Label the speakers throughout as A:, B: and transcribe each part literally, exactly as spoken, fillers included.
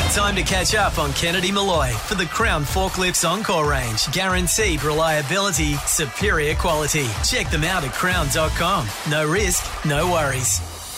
A: Time to catch up on Kennedy Malloy for the Crown Forklifts Encore range. Guaranteed reliability, superior quality. Check them out at crown dot com. No risk, no worries.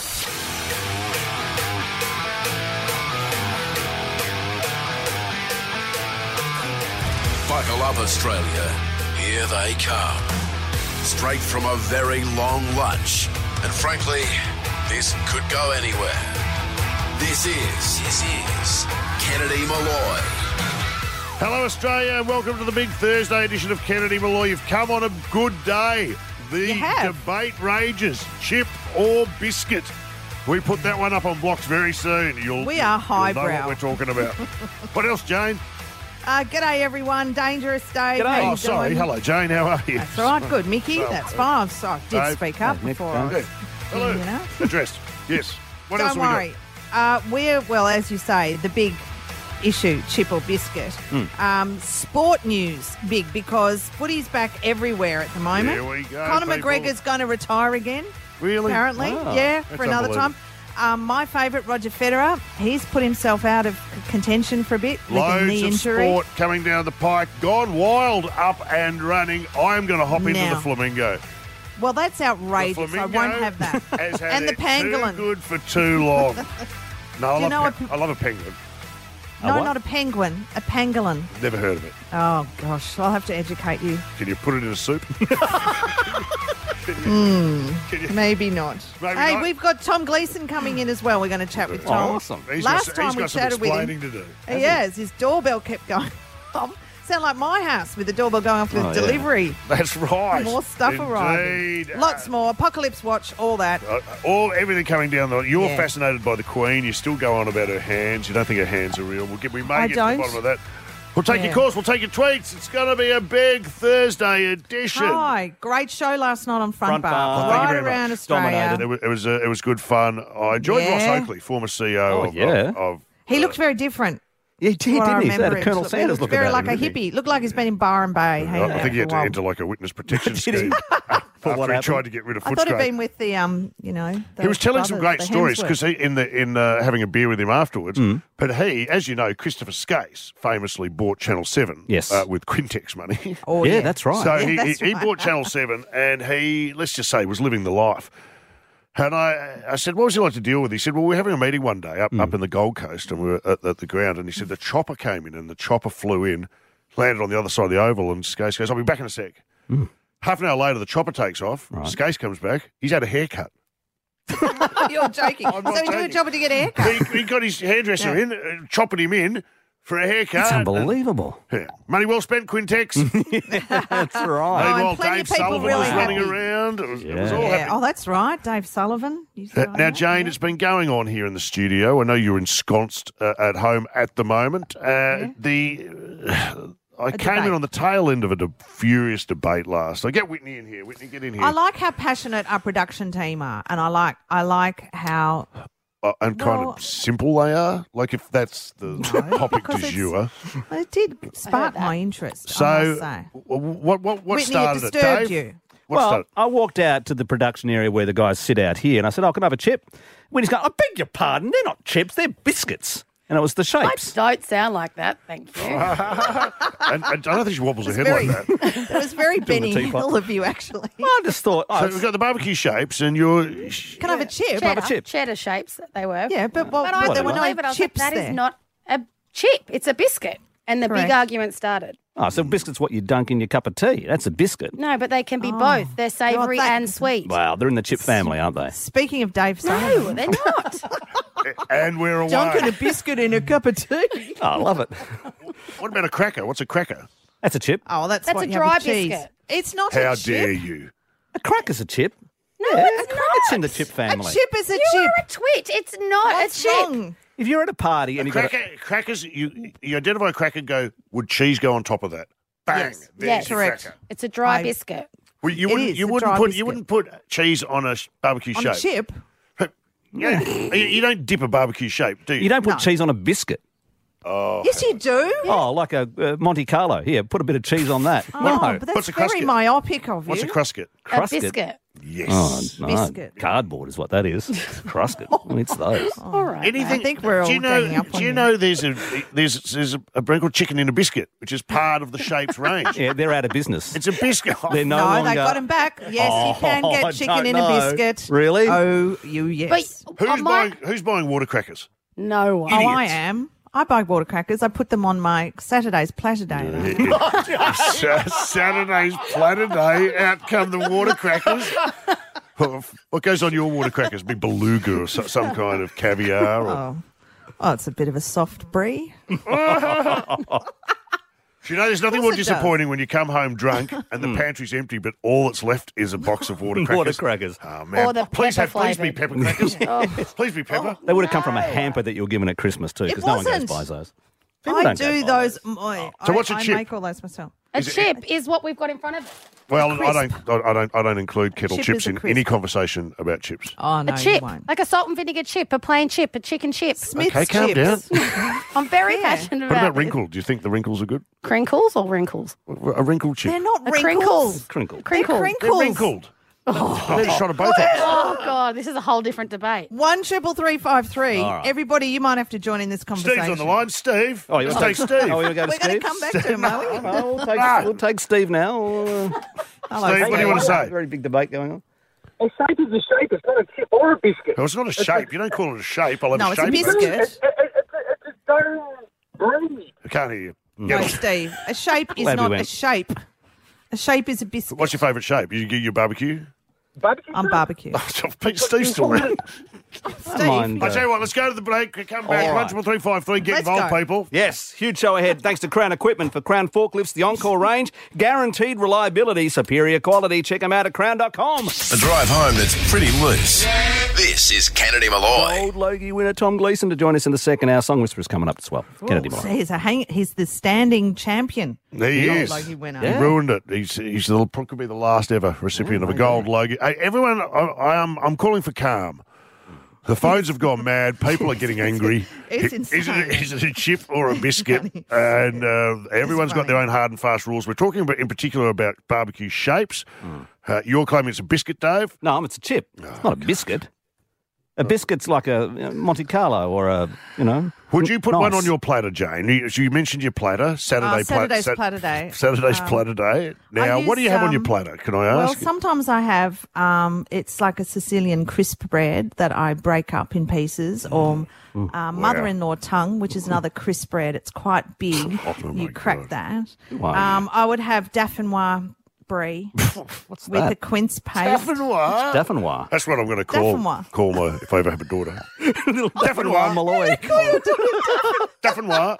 B: Buckle up, Australia. Here they come. Straight from a very long lunch. And frankly, this could go anywhere. This is, this is Kennedy Malloy.
C: Hello, Australia, and welcome to the big Thursday edition of Kennedy Malloy. You've come on a good day. The
D: You have.
C: debate rages, chip or biscuit. We put that one up on blocks very soon. You'll,
D: We are
C: you'll know
D: highbrow.
C: what we're talking about. What else, Jane?
D: Uh, g'day, everyone. Dangerous Dave.
C: G'day.
D: How you
C: Oh, sorry.
D: doing?
C: Hello, Jane. How are you?
D: That's all right. Good, Mickey.
C: Well,
D: That's fine. So I did
C: Dave.
D: speak up
E: Hey, Nick,
D: before.
E: don't-
D: I
C: Yeah. Hello.
D: You know?
C: Addressed. Yes. What else
D: Don't
C: have we
D: worry. Uh, we're, well, as you say, the big issue, chip or biscuit.
C: Hmm.
D: Um, sport news, big, because footy's back everywhere at the moment.
C: Here we go,
D: Conor
C: people.
D: McGregor's going to retire again,
C: got? Really?
D: apparently.
C: Wow.
D: Yeah,
C: That's
D: for another time. Um, my favourite, Roger Federer, he's put himself out of contention for a bit with a
C: Loads
D: knee
C: of
D: injury.
C: sport coming down the pike. Gone wild, up and running. I'm going to hop into
D: Now.
C: the flamingo.
D: Well, that's
C: The
D: outrageous. I
C: flamingo
D: won't have that.
C: has had
D: And the
C: it too
D: pangolin.
C: good for too long. No, I,
D: Do you
C: love
D: know
C: pe-
D: a-
C: I love a penguin.
D: No,
E: what?
D: not a penguin, a pangolin.
C: Never heard of it.
D: Oh, gosh, I'll have to educate you.
C: Can you put it in a soup? Can you-
D: Hmm.
C: can you-
D: Maybe not.
C: Maybe
D: hey,
C: not.
D: we've got Tom Gleeson coming in as well. We're going to chat with
E: Oh,
D: Tom.
E: awesome.
C: He's
D: Last
C: got,
D: time
C: he's
D: we
C: got some
D: chatted with him-
C: explaining to do.
D: He has. His doorbell kept going off. Sound like my house with the doorbell going off with
E: Oh, yeah.
D: delivery.
C: That's right.
D: More stuff
C: Indeed.
D: arriving. Lots more. Apocalypse Watch, all that.
C: Uh, all everything coming down the. You're
D: Yeah.
C: fascinated by the Queen. You still go on about her hands. You don't think her hands are real. We'll get. We may
D: I
C: get
D: don't.
C: to the bottom of that. We'll take
D: Yeah.
C: your calls. We'll take your tweets. It's going to be a big Thursday edition.
D: Hi. Great show last night on Front,
E: Front
D: Bar.
E: Bar.
C: Thank you
D: Right
C: very
D: around
C: much.
D: Australia.
E: Dominated.
C: It was it was, uh, it was good fun. I enjoyed
D: Yeah.
C: Ross Oakley, former C E O
E: Oh,
C: of,
E: yeah.
C: of, of
D: He
C: uh,
D: looked very different.
E: Yeah, he did,
D: What I
E: didn't he? He had
D: remember
E: a
D: him.
E: Colonel
D: He
E: Sanders
D: looked
E: look
D: very
E: about
D: like
E: him,
D: a
E: didn't he?
D: hippie. Looked like he's been in Byron Bay. hanging
C: I
D: out
C: think he had
D: for a
C: to
D: while.
C: enter like a witness protection
E: Did he?
C: scheme after
E: what
C: he
E: happened?
C: tried to get rid of
D: I thought he'd
C: Footscray.
D: been with the, um, you know, the
C: He was telling some
D: brothers,
C: great
D: the
C: stories
D: Hemsworth.
C: because he in the in uh, having a beer with him afterwards.
E: Mm.
C: But he, as you know, Christopher Skase famously bought Channel Seven.
E: Yes.
C: uh, with Quintex money.
D: Oh,
E: Yeah, that's right.
C: So
D: Yeah,
C: he,
D: that's
C: he, he
D: right.
C: bought Channel Seven, and he, let's just say, was living the life. And I, I said, what was he like to deal with? He said, well, we were having a meeting one day up,
E: Mm.
C: up in the Gold Coast, and we were at, at the ground, and he said the chopper came in, and the chopper flew in, landed on the other side of the oval, and Skase goes, I'll be back in a sec. Half an hour later, the chopper takes off.
E: Mm. Right.
C: Skase comes back. He's had a haircut.
D: You're joking.
C: I'm not
D: So he took a
C: joking.
D: job to get a haircut.
C: he, he got his hairdresser
D: Yeah.
C: in, uh, chopping him in for a haircut.
E: It's unbelievable.
C: Yeah. Money well spent, Quintex.
E: That's right.
D: and
C: Meanwhile,
D: plenty
C: Dave
D: of people
C: Sullivan
D: really
C: was running
D: happy.
C: around. It was, it was
E: Yeah.
C: all
D: Yeah.
C: happening.
D: Oh, that's right. Dave Sullivan. You
C: Uh,
D: said
C: Now,
D: that,
C: Jane,
D: yeah.
C: it's been going on here in the studio. I know you're ensconced uh, at home at the moment. Uh, The uh, I
D: A
C: came in
D: debate.
C: on the tail end of a de- furious debate last. I get Whitney in here. Whitney, get in here.
D: I like how passionate our production team are, and I like I like how
C: Uh, and kind
D: Well-
C: of simple they are. Like if that's the topic
D: because
C: du
D: it's-
C: jour.
D: well, it did spark my interest. I
C: So,
D: must say.
C: w- what what what
D: Whitney, it
C: started it,
D: disturbed
C: Dave?
D: you.
C: What
E: well,
C: started?
E: I walked out to the production area where the guys sit out here, and I said, oh, can I have a chip? When he's going, I beg your pardon, they're not chips, they're biscuits. And it was the
F: I
E: shapes.
F: don't sound like that, thank you.
C: And, and I don't think she wobbles her head
D: very-
C: like that.
D: It was very
E: the
D: Benny
E: teapot.
D: Hill of you, actually.
E: I just thought, oh,
C: So
E: it's-
C: we've got the barbecue shapes, and you're.
D: Can I have a chip?
E: have a
F: Cheddar,
E: chip.
F: cheddar shapes they were.
D: Yeah, but, well,
F: But I
D: but there were
F: couldn't
D: no
F: believe it. I was like,
D: chips
F: that
D: there.
F: is not a chip. It's a biscuit. And the
D: Correct.
F: big argument started.
E: oh, so biscuits what you dunk in your cup of tea. That's a biscuit.
F: No, but they can be both. They're savoury
D: that-
F: and sweet.
E: Wow, they're in the chip family, aren't they?
D: Speaking of Dave
F: No,
D: Sullivan,
F: they're not.
C: And we're away.
D: dunking a biscuit in a cup of tea.
E: Oh, I love it.
C: What about a cracker? What's a cracker?
E: That's a chip.
D: Oh, that's,
F: That's
D: what
F: a
D: you have
F: dry
D: with cheese.
F: biscuit.
D: It's not
C: How
D: a chip.
C: dare you?
E: A cracker's a chip.
F: No, it's
E: a
F: not.
E: It's in the chip
D: A
E: family.
D: chip is a
F: You
D: chip.
F: are a twit. It's not
D: What's
F: a chip.
D: wrong?
E: If you're at a party and you've got a,
C: Cracker, crackers, you you identify a cracker, go, would cheese go on top of that? Bang.
F: Yes.
C: There's
F: Yes.
C: your
D: Correct.
C: cracker.
F: It's a dry
D: I-
F: biscuit.
C: Well, you
D: It
C: wouldn't
D: is
C: you
D: a
C: wouldn't
D: dry
C: put
D: biscuit.
C: you wouldn't put cheese on a sh- barbecue
D: On
C: shape.
D: a chip?
C: Yeah. you, you don't dip a barbecue shape, do you?
E: you don't put
D: No.
E: cheese on a biscuit.
D: Yes, you do.
E: Oh, like a uh, Monte Carlo. Here, put a bit of cheese on that.
D: Oh,
E: no.
D: but that's
C: What's a
D: very
C: crusket?
D: myopic of you.
C: What's a crusket?
F: A
E: Crusket.
F: biscuit.
C: Yes.
E: Oh, no.
D: Biscuit.
E: Cardboard is what that is. Crusted. It's those.
F: All right.
C: Anything?
D: I think we're all
C: do you know?
D: ganging up on
C: Do you
D: you.
C: know there's a there's there's a, a brand called chicken in a biscuit, which is part of the Shapes range.
E: Yeah, they're out of business.
C: It's a biscuit.
E: They're no,
D: No,
E: longer.
D: they got him back. Yes, you can
E: Oh, I
D: get chicken
E: don't
D: in
E: know.
D: a biscuit.
E: Really?
D: Oh, you yes.
F: But
C: Who's
F: I might-
C: buying Who's buying water crackers?
F: No one.
D: Oh, I
C: idiots.
D: am. I buy water crackers. I put them on my Saturday's platter day.
C: Sa- Saturday's platter day. Out come the water crackers. What goes on your water crackers? Big beluga or so, some kind of caviar? Or...
D: Oh. Oh, it's a bit of a soft brie.
C: Do you know, there's nothing
D: Of
C: more
D: course it
C: disappointing when you come home drunk and the pantry's empty, but all that's left is a box of water crackers.
E: Water crackers.
C: Oh, man.
F: Or the
C: please have,
F: pepper
C: please be pepper crackers. Please be pepper.
E: They would have come from a hamper that you were given at Christmas too, because
D: It
E: no one goes
D: wasn't.
E: buys those. People
D: I
E: don't go
D: do
E: buy
D: those. I,
C: So what's a
D: I
C: chip?
D: make all those myself.
F: A
C: Is it-
F: chip is what we've got in front of us.
C: Well, I
D: crisp.
C: don't, I don't, I don't include kettle
D: Chip
C: chips
D: is a
C: in
D: crisp.
C: any conversation about chips.
D: Oh no,
F: A
D: you
F: chip,
D: won't.
F: like a salt and vinegar chip, a plain chip, a chicken chip.
D: Smith's
C: Okay, calm
D: chips.
F: I'm very
D: Yeah.
F: passionate
C: What
F: about
C: about wrinkle? Do you think the wrinkles are good?
F: crinkles or wrinkles.
C: A wrinkle chip.
D: They're not
F: A
D: wrinkles.
F: crinkles.
E: Crinkle.
D: They're
F: Crinkles.
C: They're
D: crinkles.
C: wrinkled. They're just trying to both ends.
F: Oh God, this is a whole different debate.
D: One triple three five three.
E: All right.
D: Everybody, you might have to join in this conversation.
C: Steve's on the line. Steve.
E: Oh, you
C: Let's
E: want
C: take
E: to
C: Steve.
E: Oh, you go to
D: We're going
E: Steve?
D: to come back to him, are we?
E: Oh, we'll, take,
C: Ah.
E: we'll take Steve now. Uh,
D: Hello,
C: Steve, what do you want to say?
E: Very big debate going on.
G: A shape is a shape. It's not a chip or a biscuit.
C: Oh, it's not a shape. You don't call it a shape. I'll have
D: No,
C: a
D: it's a
C: shape.
D: biscuit.
G: It's, it's, it's, it's a stone breed.
C: I can't hear you.
D: No,
C: Get on.
D: Steve. A shape is
E: Glad we
D: not a
E: went.
D: shape. A shape is a biscuit.
C: What's your favourite shape? You get your barbecue?
G: Barbecue.
D: I'm barbecue.
C: Pete Steve's still there.
D: Steve.
E: Mind,
C: I
E: uh,
C: tell you what, let's go to the break. Come back.
E: All
C: One
E: right.
C: triple three five three. Get
D: Let's
C: involved,
D: go.
C: people.
E: Yes, huge show ahead. Thanks to Crown Equipment for Crown Forklifts, the Encore range. Guaranteed reliability, superior quality. Check them out at crown dot com.
B: A drive home that's pretty loose. This is Kennedy Malloy.
E: Old Logie winner Tom Gleeson to join us in the second hour. Song Whisperers coming up as well. Kennedy
D: So
E: Malloy.
D: he's, a hang- he's the standing champion.
C: There he
D: Gold
C: is.
D: Logie winner.
C: He ruined it. He's he's the, could be the last ever recipient of a gold Logie. Hey, everyone, I, I am I'm calling for calm. The phones have gone mad. People are getting angry.
D: It's
C: Is it,
D: insane.
C: is it a chip or a biscuit? And uh, everyone's got their own hard and fast rules. We're talking about, in particular, about barbecue shapes. Uh, you're claiming it's a biscuit, Dave.
E: No, it's a chip. It's not a biscuit. A biscuit's like a you know, Monte Carlo or a, you know.
C: Would you put
E: nice.
C: one on your platter, Jane? You, you mentioned your platter, Saturday
D: Uh, Saturday's
C: plat-
D: platter day.
C: Saturday's
D: Um,
C: platter day. Now,
D: I
C: what do you
D: use,
C: have on your
D: um,
C: platter? Can I
D: Well,
C: ask?
D: sometimes I have, um, it's like a Sicilian crisp bread that I break up in pieces, or uh, mother-in-law tongue, which is another crisp bread. It's quite big.
C: Oh, my
D: you crack
C: God.
D: that.
E: Wow.
D: Um, I would have Dauphinois brie
E: What's
D: with
E: that?
D: the quince paste.
C: Dauphinois.
E: Dauphinois.
C: That's what I'm going to call
D: Dauphinois.
C: call my if I ever have a daughter.
E: Dauphinois Malloy.
C: Dauphinois.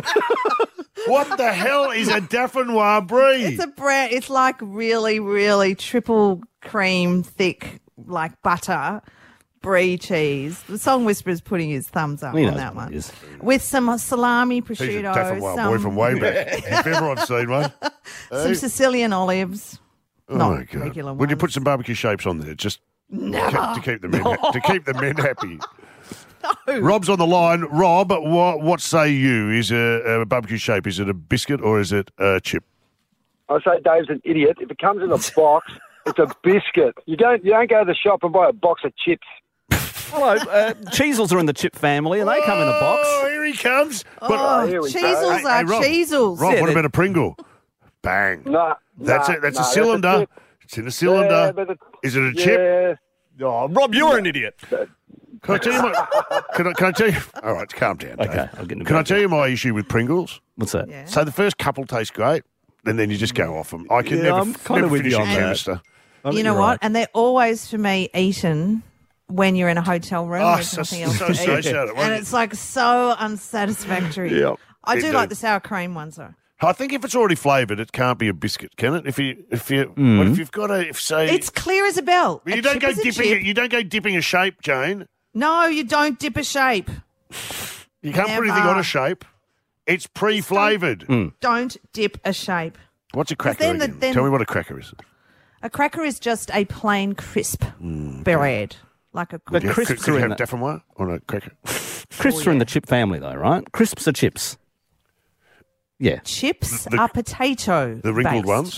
C: What the hell is a Dauphinois brie?
D: It's a bread. It's like really, really triple cream thick, like butter brie cheese. The Song Whisperer's putting his thumbs up
E: He
D: on
E: knows
D: that
E: what
D: one.
E: it is.
D: With some salami,
C: He's a
D: prosciutto,
C: Dauphinois
D: some,
C: boy from way back. If ever I've seen one.
D: some Sicilian olives.
C: Oh
D: Not
C: my God.
D: regular
C: Would you
D: ones.
C: put some barbecue shapes on there? Just to, to keep the men ha- to keep the men happy. Rob's on the line. Rob, what what say you? Is a, a barbecue shape? Is it a biscuit or is it a chip?
G: I say Dave's an idiot. If it comes in a box, it's a biscuit. You don't you don't go to the shop and buy a box of chips.
E: Hello, uh, Cheezels are in the chip family and they come in a box.
C: Oh, here he comes. But,
D: Oh,
G: here we go.
D: cheezels
C: Hey,
D: are
C: hey, Rob.
D: cheezels.
C: Rob,
E: Yeah,
C: what
E: they-
C: about a Pringle? Bang.
G: No,
C: That's
G: nah,
C: it. That's
G: nah,
C: a cylinder.
G: chip.
C: It's in a cylinder.
G: Yeah, but it-
C: Is it a chip?
G: Yeah.
E: Oh, Rob, you're an idiot.
C: Can I tell you my? Can I, can I tell you? All right, calm down. Dave.
E: Okay, I'll get into
C: Can I
E: bed.
C: tell you my issue with Pringles?
E: What's that?
D: Yeah.
C: So the first couple taste great, and then you just go off them. I can
E: Yeah,
C: never,
E: I'm kinda
C: never
E: with
C: finish
E: you
C: a
E: on that.
C: canister.
E: I think
D: You know
E: you're
D: what?
E: right.
D: And they're always, for me, eaten when you're in a hotel room.
C: Oh,
D: There's
C: so,
D: nothing else
C: so
D: to eat.
C: associated.
D: And it's like so unsatisfactory.
E: Yep.
D: I do
C: Indeed.
D: like the sour cream ones though.
C: I think if it's already flavoured, it can't be a biscuit, can it? If you, if you,
E: Mm.
C: but if you've got a, if say,
D: It's clear as a bell.
C: Well, you
D: A
C: don't
D: chip
C: go
D: is a
C: dipping
D: chip.
C: it. You don't go dipping a shape, Jane.
D: No, you don't dip a shape.
C: You can't put anything
D: Never.
C: on a shape. It's pre-flavoured.
D: Don't dip a shape.
C: What's a cracker?
D: then the-
C: again?
D: then-
C: Tell me what a cracker is.
D: A cracker is just a plain crisp
C: Mm,
D: bread, like a
E: But
C: Yeah,
E: crisps
C: could, could
E: are
C: you
E: in
C: have
E: the-
C: Dauphinois on a cracker?
E: Crisps are in the chip family, though, right? Crisps are chips. Yeah.
D: chips
C: The-
D: are potato.
C: The wrinkled
D: based.
C: ones.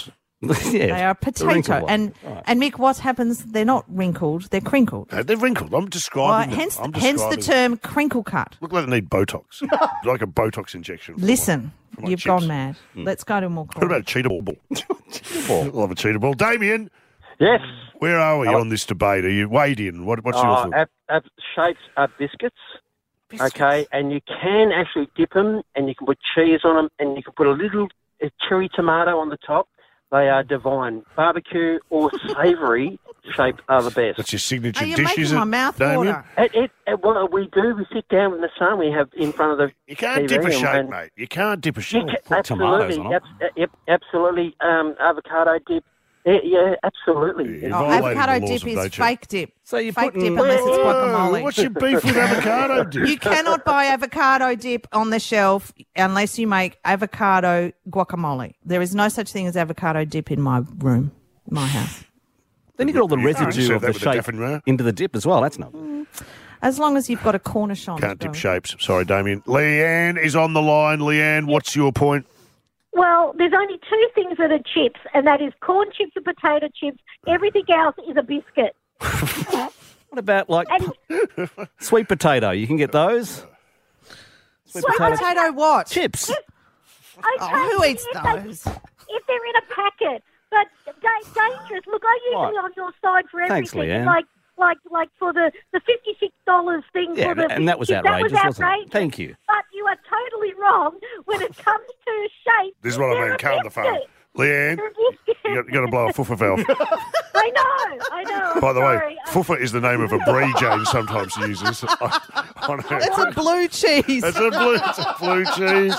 E: yeah,
D: They are a
E: the
D: potato.
E: wrinkled one.
D: And
E: Right.
D: and Mick, what happens? They're not wrinkled. They're crinkled.
C: No, they're wrinkled. I'm
D: Well,
C: describing them.
D: hence,
C: I'm
D: hence the
C: describing them.
D: term crinkle cut.
C: Look like they need Botox. Like a Botox injection.
D: Listen,
C: my
D: you've
C: chips.
D: gone mad. Let's go to more calls.
C: What about a cheetah ball? cheetah ball. Love a cheetah ball. Damien,
H: Yes.
C: where are we on this debate? Are you weighed in? What, what's your
H: Uh,
C: thought?
H: ab- ab- shapes are biscuits, okay, and you can actually dip them, and you can put cheese on them, and you can put a little uh, cherry tomato on the top. They are divine. Barbecue or savoury shape are the best.
C: That's your signature
D: Are you
C: dish,
D: making
C: is it,
D: my mouth
C: Damien?
D: water?
H: It, it, it, well, we do. We sit down in the sun. We have in front of the
C: You can't
H: T V
C: dip a
H: and-
C: shape,
H: and-
C: mate. You can't dip a
H: You
C: shape.
H: can,
E: Put tomatoes
H: absolutely,
E: on 'em.
H: abs- yep, absolutely. Um, avocado dip. Yeah, yeah absolutely.
C: Yeah.
D: Oh,
C: Violating
D: avocado
C: the laws
D: dip
C: of
D: is
C: nature.
D: fake dip.
E: So you're
D: fake
E: putting-
D: dip unless it's
C: Whoa,
D: guacamole.
C: what's your beef with avocado dip?
D: You cannot buy avocado dip on the shelf unless you make avocado guacamole. There is no such thing as avocado dip in my room, my house.
E: Then you get all the
C: You can't
E: residue
C: serve
E: of
C: that
E: the
C: with a
E: shape
C: Daffin roll.
E: into the dip as well. That's not.
D: As long as you've got a cornichon.
C: Can't
D: to
C: dip
D: go.
C: shapes. Sorry, Damien. Leanne is on the line. Leanne, what's your point?
I: Well, there's only two things that are chips, and that is corn chips and potato chips. Everything else is a biscuit.
E: What about like
I: And
E: sweet potato? You can get those. Sweet
D: Sweet potato what?
E: chips.
I: okay,
D: Oh, who eats
I: if they-
D: those?
I: if they're in a packet, but da- dangerous. Look, I'm usually
E: Right.
I: on your side for
E: Thanks,
I: everything.
E: Leanne.
I: Like, like, like for the the fifty-six dollars thing.
E: Yeah,
I: for the
E: and that was
I: biscuit,
E: outrageous,
I: that was
E: wasn't it?
I: outrageous.
E: Thank you.
I: But you are totally wrong when it comes to shape.
C: This is what I
I: They're
C: mean.
I: a
C: Calm the phone.
I: biscuit.
C: Leanne,
I: They're a biscuit.
C: you got, you got to blow a foofer valve.
I: I know, I know.
C: By the
I: Sorry.
C: way, foofer is the name of a brie James sometimes uses. on her-
D: It's a blue cheese.
C: It's a blue, it's a blue cheese.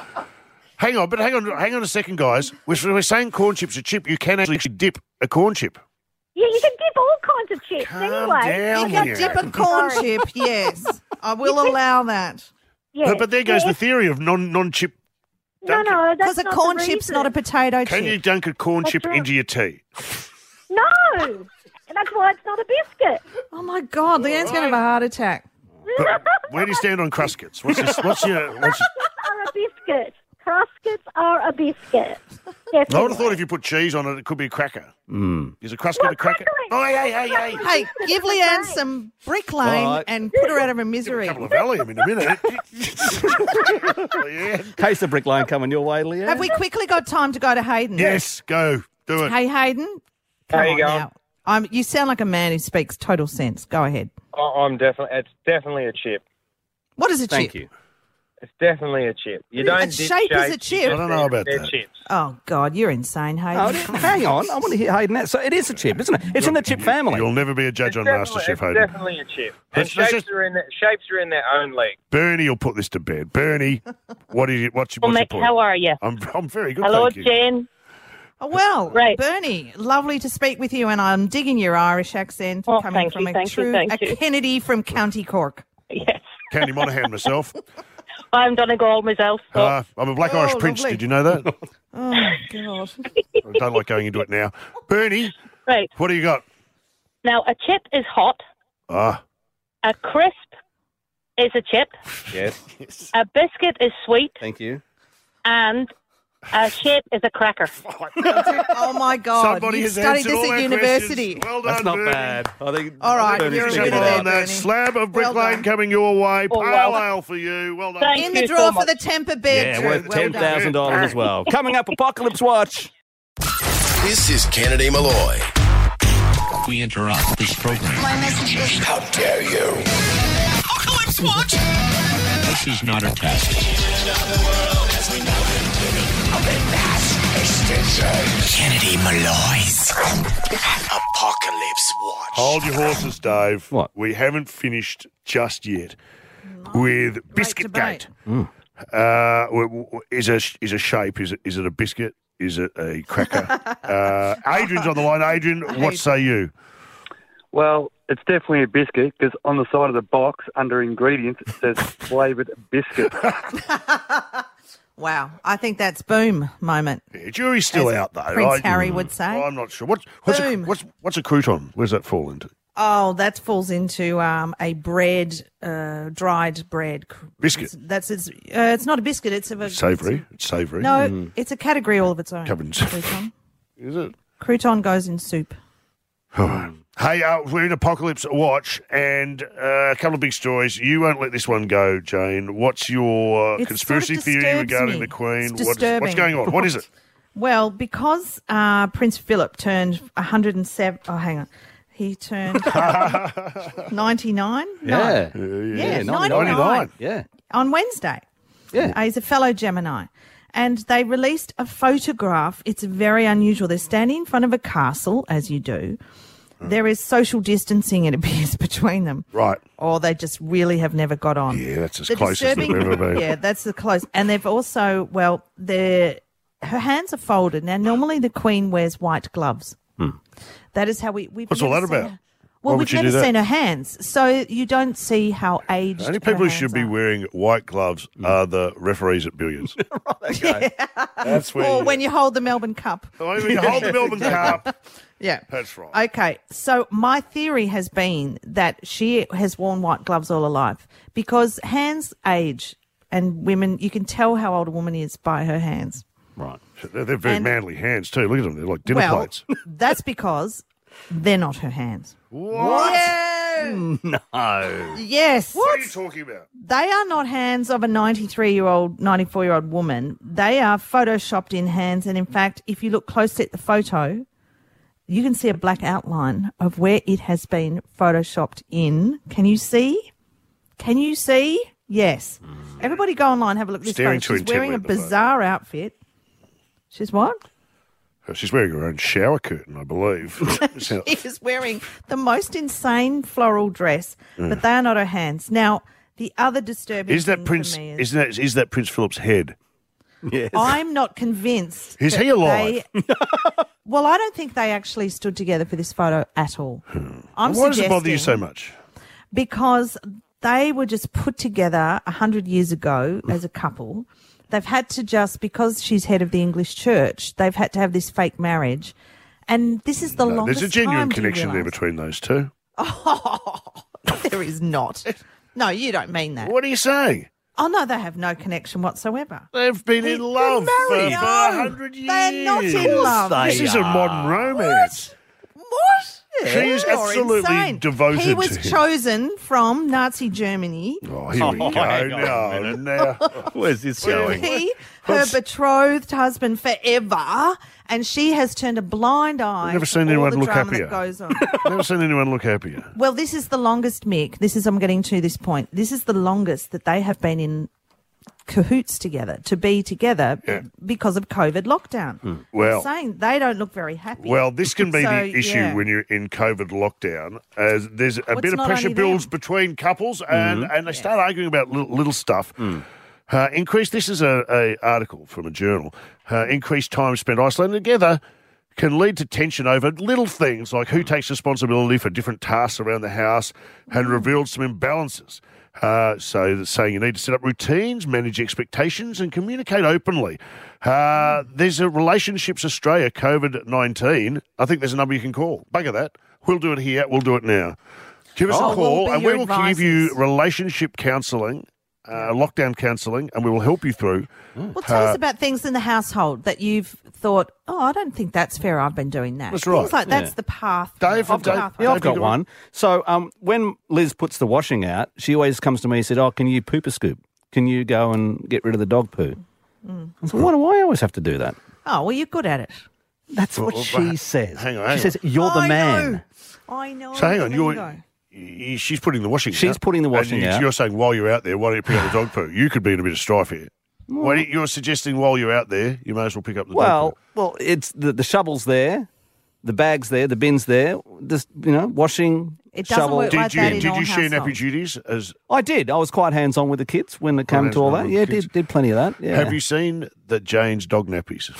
C: Hang on, but hang on, hang on a second, guys. We're, we're saying corn chips are chip. You can actually dip a corn chip.
I: Yeah, you can dip all kinds of chips.
C: Calm
I: anyway,
C: down,
D: You can
C: Leanne.
D: dip a corn
I: Sorry.
D: chip, yes. I will allow that.
I: Yeah.
C: But, but there goes
I: yeah,
C: the theory of non non chip.
I: No, no, that's
D: Because a
I: not
D: corn
I: the
D: chip's
I: reason.
D: not a potato
C: Can
D: chip.
C: you dunk a corn
I: That's
C: chip
I: right.
C: into your tea?
I: No, and that's why it's not a biscuit.
D: Oh, my God. Leanne's going to have a heart attack.
C: But where do you stand on Cruskets? What's your, what's your, what's your
I: Cruskets are a biscuit. Cruskets are a biscuit.
C: I would
I: Definitely.
C: have thought if you put cheese on it, it could be a cracker.
E: Mm.
C: Is a Crusket
I: Well,
C: a cracker?
I: crackering.
C: Oh, hey, hey, hey, hey.
D: Hey, give Leanne some Brick Lane
E: Right.
D: and put her out of her
C: A
D: misery.
C: couple of Valium in a minute. Yeah.
E: Case of Brick Lane coming your way, Leanne.
D: Have we quickly got time to go to Hayden?
C: Yes, go. Do it.
D: Hey, Hayden.
J: How
D: Come
J: you
D: on
J: going?
D: now. I'm, you sound like a man who speaks total sense. Go ahead.
J: Oh, I'm definitely. It's definitely a chip.
D: What is a
E: Thank
D: chip?
E: you.
J: It's definitely a chip. You
D: A
J: don't dip
D: shape is a
J: shapes,
D: chip.
J: you
C: I don't know about
J: they're
C: that.
J: chips.
D: Oh, God, you're insane, Hayden.
E: Oh, hang on. I want to hear Hayden. That. So it is a chip, isn't it? It's in the chip family.
C: You'll never be a judge on
J: Definitely-
C: MasterChef,
J: it's
C: Hayden.
J: definitely a chip. And
C: Let's- let's
J: shapes
C: just-
J: are in the, shapes are in their own league.
C: Bernie will put this to bed. Bernie, what is it? What's, your- what's your point?
K: How are you?
C: I'm, I'm very good,
K: Hello,
C: thank you.
K: Jen.
D: Oh, well,
K: Right.
D: Bernie, lovely to speak with you, and I'm digging your Irish accent
K: Oh,
D: coming
K: thank
D: from
K: you,
D: a
K: thank you,
D: true
K: thank
D: a
K: you.
D: Kennedy from County Cork.
K: Yes.
C: County Monaghan myself.
K: I'm Donegal myself. So.
C: Uh, I'm a Black
D: Oh,
C: Irish Prince.
D: lovely.
C: Did you know that?
D: Oh, God.
C: I don't like going into it now. Bernie,
K: Right.
C: what do you got?
K: Now, a chip is hot.
C: Ah,
K: A crisp is a chip.
E: Yes.
K: A biscuit is sweet.
E: Thank you.
K: And a shape is a cracker.
D: Oh, my God.
C: somebody
D: you
C: has
D: studied
C: answered
D: this
C: all
D: at
C: our
D: university.
C: questions. Well done,
E: That's not
C: Bernie.
E: bad. I think.
D: All right,
E: Bernie's
D: you're a
E: pretty
D: winner
E: good
D: there,
E: on
C: that
D: Bernie.
C: slab of Brick
D: Well
C: Lane
D: done.
C: coming your way.
K: Oh,
C: Pale
K: well.
C: ale for you. Well done.
K: Thank
D: In
K: you
D: the
K: so
D: draw for
K: much.
D: the Temper Bed.
E: Yeah,
D: Drew.
E: worth
D: Well
E: ten
D: done.
E: thousand dollars as well. Coming up, Apocalypse Watch.
B: This is Kennedy Malloy.
L: We interrupt this program.
B: My message is... How dare you?
A: Apocalypse Watch.
L: This is not a test.
A: Kennedy Malloy's
B: Apocalypse Watch.
C: Hold your horses, Dave.
E: What?
C: We haven't finished just yet with Biscuit Gate.
D: debate.
C: Uh, w- w- is a is a shape? Is it is it a biscuit? Is it a cracker? uh, Adrian's on the line. Adrian, what say you?
G: Well, it's definitely a biscuit because on the side of the box under ingredients it says flavoured biscuit.
D: Wow. I think that's boom moment.
C: Yeah, jury's still
D: As
C: out though.
D: Prince
C: I-
D: Harry would say.
C: Well, I'm not sure. What's what's a,
D: Boom.
C: what's what's a crouton? Where's that fall into?
D: Oh, that falls into um, a bread, uh, dried bread.
C: Biscuit.
D: It's, that's it's. Uh, it's not a biscuit. It's a
C: Savoury. It's savoury.
D: No, it's a category all of its own.
C: Covered in-
D: Crouton.
C: Is it?
D: Crouton goes in soup.
C: Hey, uh, we're in Apocalypse Watch, and uh, a couple of big stories. You won't let this one go, Jane. What's your uh,
D: It
C: conspiracy
D: sort of
C: theory
D: disturbs
C: regarding
D: me.
C: the Queen?
D: It's
C: What's, what's
D: disturbing.
C: going on? What is it?
D: Well, because uh, Prince Philip turned one hundred seven. Oh, hang on. He turned ninety-nine?
E: Yeah.
D: No.
E: Yeah,
D: Yeah,
E: ninety-nine.
D: ninety-nine.
E: Yeah.
D: On Wednesday.
E: Yeah.
D: Uh, he's a fellow Gemini. And they released a photograph. It's very unusual. They're standing in front of a castle, as you do. There is social distancing, it appears, between them.
C: Right.
D: Or they just really have never got on.
C: Yeah, that's as
D: The
C: close as they've
D: disturbing-
C: ever been.
D: Yeah, that's the close. And they've also, well, they're, her hands are folded. Now, normally the Queen wears white gloves. That is how we... We've
C: What's all
D: never
C: that
D: seen
C: about?
D: her-
C: Why
D: Well,
C: would
D: we've
C: you do
D: never
C: that?
D: seen her hands, so you don't see how aged.
C: The only
D: her
C: people who
D: hands
C: should be
D: are.
C: wearing white gloves are the referees at billiards. That's where
D: Or
C: you-
D: when you hold the Melbourne Cup.
C: Oh, when you hold the Melbourne Cup.
D: Yeah.
C: That's right.
D: Okay, so my theory has been that she has worn white gloves all her life because hands age, and women, you can tell how old a woman is by her hands.
E: Right.
C: They're, they're very
D: And-
C: manly hands too. Look at them. They're like dinner
D: well,
C: plates.
D: that's because they're not her hands.
C: What?
D: Yeah.
E: No.
D: Yes.
C: What are you talking about?
D: They are not hands of a ninety-three-year-old, ninety-four-year-old woman. They are photoshopped in hands. And in fact, if you look closely at the photo, you can see a black outline of where it has been photoshopped in. Can you see? Can you see? Yes. Everybody go online, have a look at this
C: Staring
D: photo.
C: too
D: She's wearing a
C: intently at the photo.
D: bizarre outfit. She's what?
C: Oh, she's wearing her own shower curtain, I believe. So-
D: She is wearing the most insane floral dress,
C: Mm.
D: but they are not her hands. Now, the other disturbing
C: is that
D: thing
C: Prince?
D: for me is,
C: Isn't that is that Prince Philip's head?
E: Yes.
D: I'm not convinced.
C: Is
D: that
C: he alive?
D: they- well, I don't think they actually stood together for this photo at all. I'm
C: Why does it bother you
D: suggesting-
C: so much?
D: Because they were just put together a hundred years ago as a couple. They've had to just, because she's head of the English church, they've had to have this fake marriage. And this is the
C: No,
D: longest
C: there's a genuine
D: time, do you
C: connection there
D: realise?
C: between those two.
D: There is not. No, you don't mean that.
C: What are you saying?
D: Oh, no, they have no connection whatsoever.
C: They've been in love for,
D: married.
C: for
D: No,
C: a hundred years.
D: they're not in love.
C: This is a modern romance.
D: What?
C: She is
D: You're
C: absolutely
D: insane.
C: devoted
D: He was
C: to him.
D: chosen from Nazi Germany.
C: Oh, here we
E: Oh,
C: go.
E: hang on a
C: No,
E: minute.
C: now.
E: Where's this
D: To
E: going?
D: be her betrothed husband forever, and she has turned a blind eye.
C: Never seen
D: to all
C: anyone
D: the
C: look
D: drama
C: happier.
D: That goes on.
C: Never seen anyone look happier.
D: Well, this is the longest, Mick. This is I'm getting to this point. This is the longest that they have been in cahoots together to be together
C: Yeah.
D: because of COVID lockdown.
C: Well-
D: I'm saying they don't look very happy.
C: Well, this can be
D: So,
C: the issue
D: yeah.
C: when you're in COVID lockdown. As there's a
D: Well,
C: bit
D: it's
C: of
D: not
C: pressure
D: only
C: builds
D: them.
C: between couples, and, and they start arguing about little, little stuff.
E: Mm.
C: Uh, increase. This is a, a article from a journal. Uh, increased time spent isolated together can lead to tension over little things like who takes responsibility for different tasks around the house, and revealed some imbalances. Uh, so that's saying you need to set up routines, manage expectations, and communicate openly. Uh, there's a Relationships Australia COVID nineteen. I think there's a number you can call. Bugger that. We'll do it here. We'll do it now. Give us
D: Oh,
C: a
D: we'll
C: call,
D: be
C: and we
D: your
C: will give you
D: advisors.
C: relationship counselling, uh, lockdown counselling, and we will help you through.
D: Well, tell
C: Uh,
D: us about things in the household that you've thought, oh, I don't think that's fair. I've been doing that.
C: That's
D: Things
C: right.
D: like that's
E: Yeah.
D: the path.
C: Dave,
D: the
C: Dave-
D: pathway.
E: Yeah, I've got
C: Dave,
E: one. So um, when Liz puts the washing out, she always comes to me and said, oh, can you poop a scoop? Can you go and get rid of the dog poo?
D: Mm.
E: I said, why do I always have to do that?
D: Oh, well, you're good at it.
E: That's what
C: Well,
E: she
C: well,
E: says.
C: hang on,
E: she
C: hang
E: says,
C: on.
E: you're the
D: I
E: man.
D: know. I know.
C: So hang on,
D: There you
C: you're,
D: go.
C: y- she's putting the washing out.
E: She's putting the washing
C: and you,
E: out.
C: You're saying while you're out there, why don't you pick up the dog poo? You could be in a bit of strife here. Why don't you- you're suggesting while you're out there, you may as well pick up the dog
E: Well,
C: poo.
E: well, it's the, the shovel's there, the bag's there, the bin's there. Just, you know, washing,
D: It doesn't
E: shovel.
D: work
C: Did
D: like
C: you
D: that in
C: did
D: all
C: you share nappy
D: households.
C: duties as
E: I did. I was quite hands-on with the kids when it came
C: Quite
E: to all
C: hands-on
E: that.
C: with
E: Yeah,
C: the kids.
E: did did plenty of that. Yeah.
C: Have you seen the Jane's dog nappies?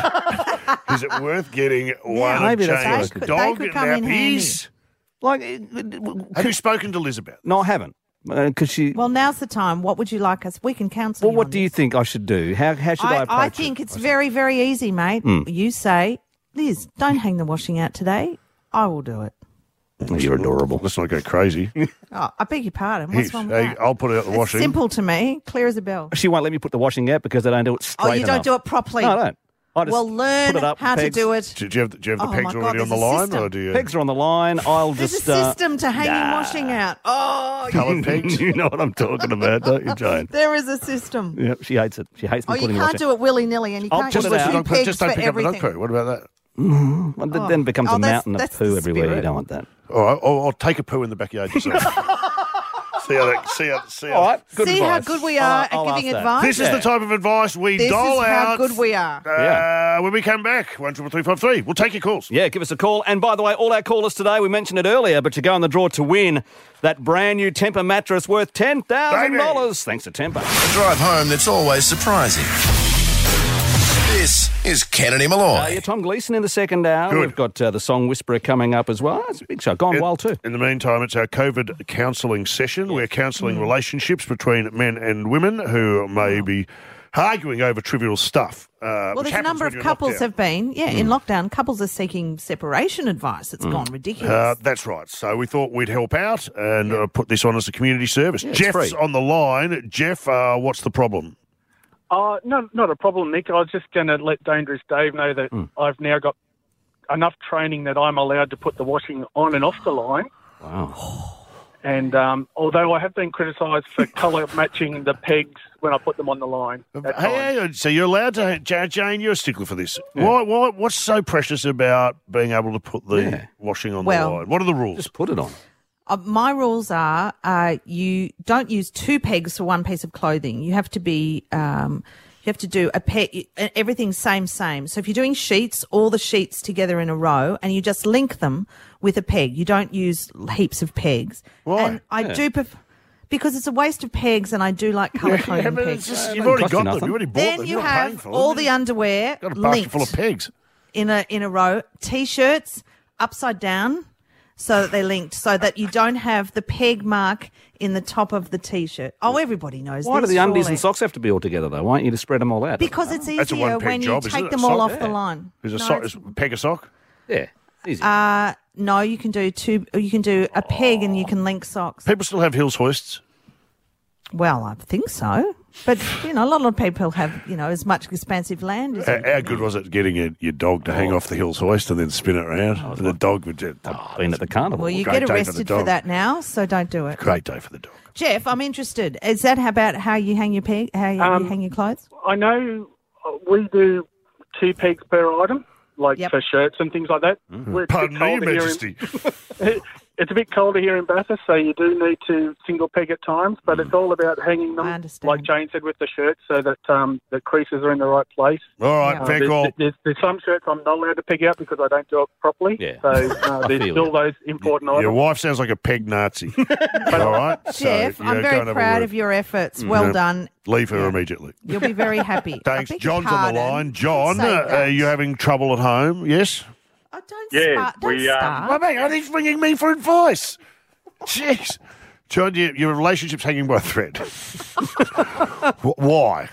C: Is it worth getting one
E: maybe
C: of
E: that's
C: Jane's
E: what I
D: could- they
C: dog
D: could come in
C: nappies?
E: Like, uh,
C: Have you spoken to Liz about it?
E: no, I haven't. Because she.
D: Well, now's the time. What would you like us? We can counsel
E: Well,
D: you
E: what
D: on
E: do you
D: this.
E: think I should do? How how should I,
D: I,
E: approach
D: I
E: it?
D: think it's very, very easy, mate.
E: Hmm.
D: You say, Liz, don't hang the washing out today. I will do it.
E: You're adorable.
C: Let's not go crazy.
D: Oh, I beg your pardon. What's
C: Here,
D: wrong with
C: hey,
D: that?
C: I'll put out the
D: It's
C: washing.
D: simple to me, clear as a bell.
E: She won't let me put the washing out because I don't do it straight
D: Oh, you don't
E: enough.
D: do it properly.
E: No, I don't. I just
D: Well, learn
E: put it up,
D: how to
E: pegs.
D: do it.
C: Do you have, do you have the
D: Oh,
C: pegs
D: my God,
C: already on the
D: there's a
C: line,
D: system.
C: or do you
E: Pegs are on the line. I'll
D: There's
E: just
D: a
E: uh,
D: system to hanging
E: nah.
D: washing out. Oh,
C: coloured pegs?
E: You know what I'm talking about, don't you, Jane?
D: there is a system.
E: Yep, she hates it. She hates me
D: Oh, you
E: putting
D: can't
E: washing.
D: do it willy nilly, and you
E: I'll
D: can't
E: put
D: use
E: it
C: Just,
E: out.
D: two
C: don't,
D: pegs
C: just don't
D: for
C: pick up the
D: everything.
C: dog poo. What about that?
E: Well, th-
D: Oh.
E: then it becomes
D: Oh,
E: a
D: that's-
E: mountain of
D: that's
E: poo
D: the
E: everywhere. You
D: spirit.
E: don't want that.
C: All right, I'll, I'll take a poo in the backyard yourself. see how that. See how. See how.
E: All right, good
D: See how
E: advice.
D: good we
E: I'll-
D: are
E: I'll
D: at giving
E: ask that.
D: advice?
C: This is the type of advice we
D: This
C: dole
D: is how
C: out.
D: good we are.
C: Uh,
E: Yeah.
C: When we come back, one triple three five three. We'll take your calls.
E: Yeah, give us a call. And by the way, all our callers today, we mentioned it earlier, but you go in the draw to win that brand new Tempur mattress worth ten thousand dollars. Thanks to Tempur.
B: A drive home that's always surprising. This is Kennedy Malloy.
E: Uh, yeah, Tom Gleeson in the second hour.
C: Good.
E: We've got uh, the Song Whisperer coming up as well. It's a big show. Gone
C: In-
E: wild too.
C: In the meantime, it's our COVID counselling session. We're counselling
D: Mm.
C: relationships between men and women who may be arguing over trivial stuff. Uh,
D: Well,
C: which
D: there's a
C: happens
D: number
C: when
D: of
C: you're
D: couples
C: locked down.
D: have been, yeah, in lockdown, couples are seeking separation advice. It's gone ridiculous.
C: Uh, that's right. So we thought we'd help out and uh, put this on as a community service.
E: it's
C: Jeff's
E: free.
C: on the line. Jeff, uh, what's the problem?
M: Uh, no, not a problem, Nick. I was just going to let Dangerous Dave know that I've now got enough training that I'm allowed to put the washing on and off the line.
E: Wow.
M: And um, although I have been criticised for colour matching the pegs when I put them on the line. at times.
C: Hey, hang on. So you're allowed to, Ja- Jane, you're a stickler for this. Why, why, what's so precious about being able to put the
E: Yeah.
C: washing on
D: Well-
C: the line? What are the rules?
E: Just put it on.
D: Uh, my rules are uh, you don't use two pegs for one piece of clothing. You have to be um, you have to do a peg. Everything's same same. So if you're doing sheets, all the sheets together in a row, and you just link them with a peg. You don't use heaps of pegs.
C: Why?
D: And I
E: Yeah.
D: do pref- because it's a waste of pegs, and I do like colour
C: Yeah,
D: coding
C: but
D: pegs.
C: it's just-
E: Uh,
C: you've
E: it
C: already
E: doesn't
C: got
E: cost
C: them.
E: you
C: You already bought
D: Then
C: them.
D: you
C: You're not
D: have
C: paying for
D: all
C: them.
D: the underwear
C: Got a basket
D: linked
C: full of pegs.
D: in a in a row. T-shirts upside down, so that they're linked, so that you don't have the peg mark in the top of the T-shirt. Oh, everybody knows
E: Why do
D: this,
E: the undies
D: surely.
E: and socks have to be all together, though? Why don't you just spread them all out?
D: Because it's
C: That's a
D: easier
C: one-peg
D: when you
C: job, isn't
D: take
C: it?
D: them
C: A
D: all
C: sock?
D: off the
E: Yeah.
D: line.
C: Is a
D: No,
C: sock,
D: it's-
C: is peg a sock?
E: Yeah, easy.
D: Uh, no, you can do two. You can do a peg and you can link socks.
C: People still have heels hoists.
D: Well, I think so, but you know, a lot of people have you know as much expansive land as
C: How, how good was it getting your, your dog to hang off the heels hoist and then spin it around? And the dog would just.
E: I've been at the carnival.
D: well, you
C: Great
D: get
C: day for the
D: arrested for
C: dog.
D: that now, so don't do it.
C: Great day for the dog.
D: Jeff, I'm interested. Is that about how you hang your peg? How you,
M: Um,
D: you hang your clothes?
M: I know uh, we do two pegs per item, like
D: Yep.
M: for shirts and things like that. We're- it's a bit
C: Pardon me, Your
M: colder here in-
C: Majesty.
M: It's a bit colder here in Bathurst, so you do need to single peg at times, but it's all about hanging them,
D: I understand.
M: like Jane said, with the shirts so that um, the creases are in the right place.
C: All right,
D: Yeah.
C: fair
M: there's,
C: call.
M: There's, there's some shirts I'm not allowed to peg out because I don't do it properly.
E: Yeah.
M: So uh,
E: I
M: there's
E: feel
M: still
E: you.
M: those important
C: Your
M: items.
C: wife sounds like a peg Nazi. All right? So,
D: Jeff,
C: yeah,
D: I'm
C: go
D: very
C: and have a
D: proud
C: word.
D: of your efforts. Well
C: Yeah.
D: done.
C: Leave her
D: Yeah.
C: immediately.
D: You'll be very happy.
C: Thanks.
D: I beg your
C: John's on the
D: pardon.
C: line. John,
D: Say
C: uh,
D: that.
C: are you having trouble at home? Yes?
D: Oh, don't
J: Yeah,
D: start. Don't
J: we, um,
D: start.
C: Well, hang on, he's ringing me for advice. Jeez. John, your, your relationship's hanging by a thread. Wh- Why?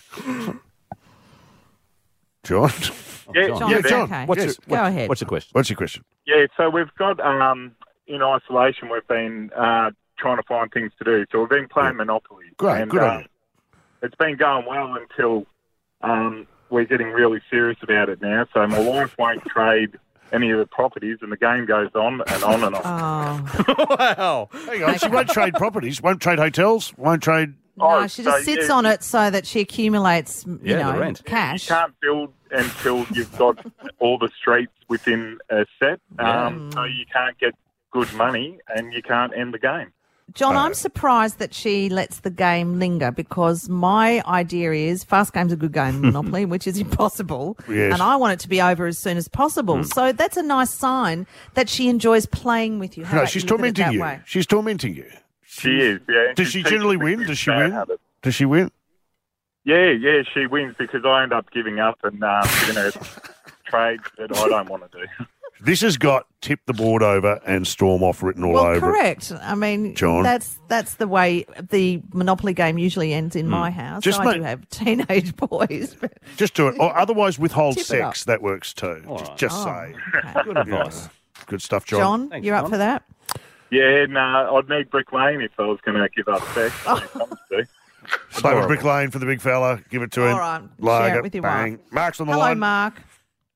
C: John?
J: Yeah,
D: John,
J: yeah,
D: it's
J: Ben.
D: okay.
E: What's,
C: Yes.
E: your,
D: Go
E: what-
D: ahead.
E: what's your question?
C: What's your question?
J: Yeah, so we've got, um, in isolation, we've been uh, trying to find things to do. So we've been playing Monopoly.
C: Great,
J: and,
C: good on
J: um,
C: you.
J: It's been going well until um, we're getting really serious about it now. So my wife won't trade any of the properties, and the game goes on and on and on.
D: Oh,
E: Wow.
C: Hang on, she won't trade properties, won't trade hotels, won't trade...
D: no,
J: Oh,
D: she just
J: so,
D: sits
J: yeah,
D: on it so that she accumulates, you
E: Yeah, the
D: know,
E: rent.
D: cash.
J: You can't build until you've got all the streets within a set. Um, So you can't get good money, and you can't end the game.
D: John, I'm surprised that she lets the game linger because my idea is fast game's a good game, Monopoly, which is impossible.
C: Yes.
D: And I want it to be over as soon as possible. So that's a nice sign that she enjoys playing with you. How
C: No,
D: about
C: she's
D: you look at it
C: tormenting
D: that
C: you.
D: way?
C: She's tormenting you.
J: She is, yeah.
C: Does
J: She
C: she generally
J: teaches me
C: win? Does she
J: bad
C: win?
J: habits.
C: Does she win?
J: Yeah, yeah, she wins because I end up giving up and um, giving her trades that I don't want to do.
C: This has got tip the board over and storm off written all
D: Well,
C: over it.
D: correct. I mean,
C: John?
D: that's that's the way the Monopoly game usually ends in my house.
C: Just
D: so I
C: make-
D: do have teenage boys. But
C: Just do it. Or otherwise withhold
D: Tip it
C: sex.
D: up.
C: That works too.
E: All
C: Just,
E: right.
C: just
D: Oh,
C: say.
D: okay.
E: Good advice.
C: Good stuff, John.
D: John,
E: Thanks,
D: you're up
E: John.
D: for that?
J: Yeah, no, I'd need Brick Lane if I was going to give up sex. when it comes to.
C: Slap a brick lane for the big fella. Give it to him.
D: All right.
C: Like
D: Share it with your
C: bang.
D: wife.
C: Mark's on the
D: Hello,
C: line.
D: Mark.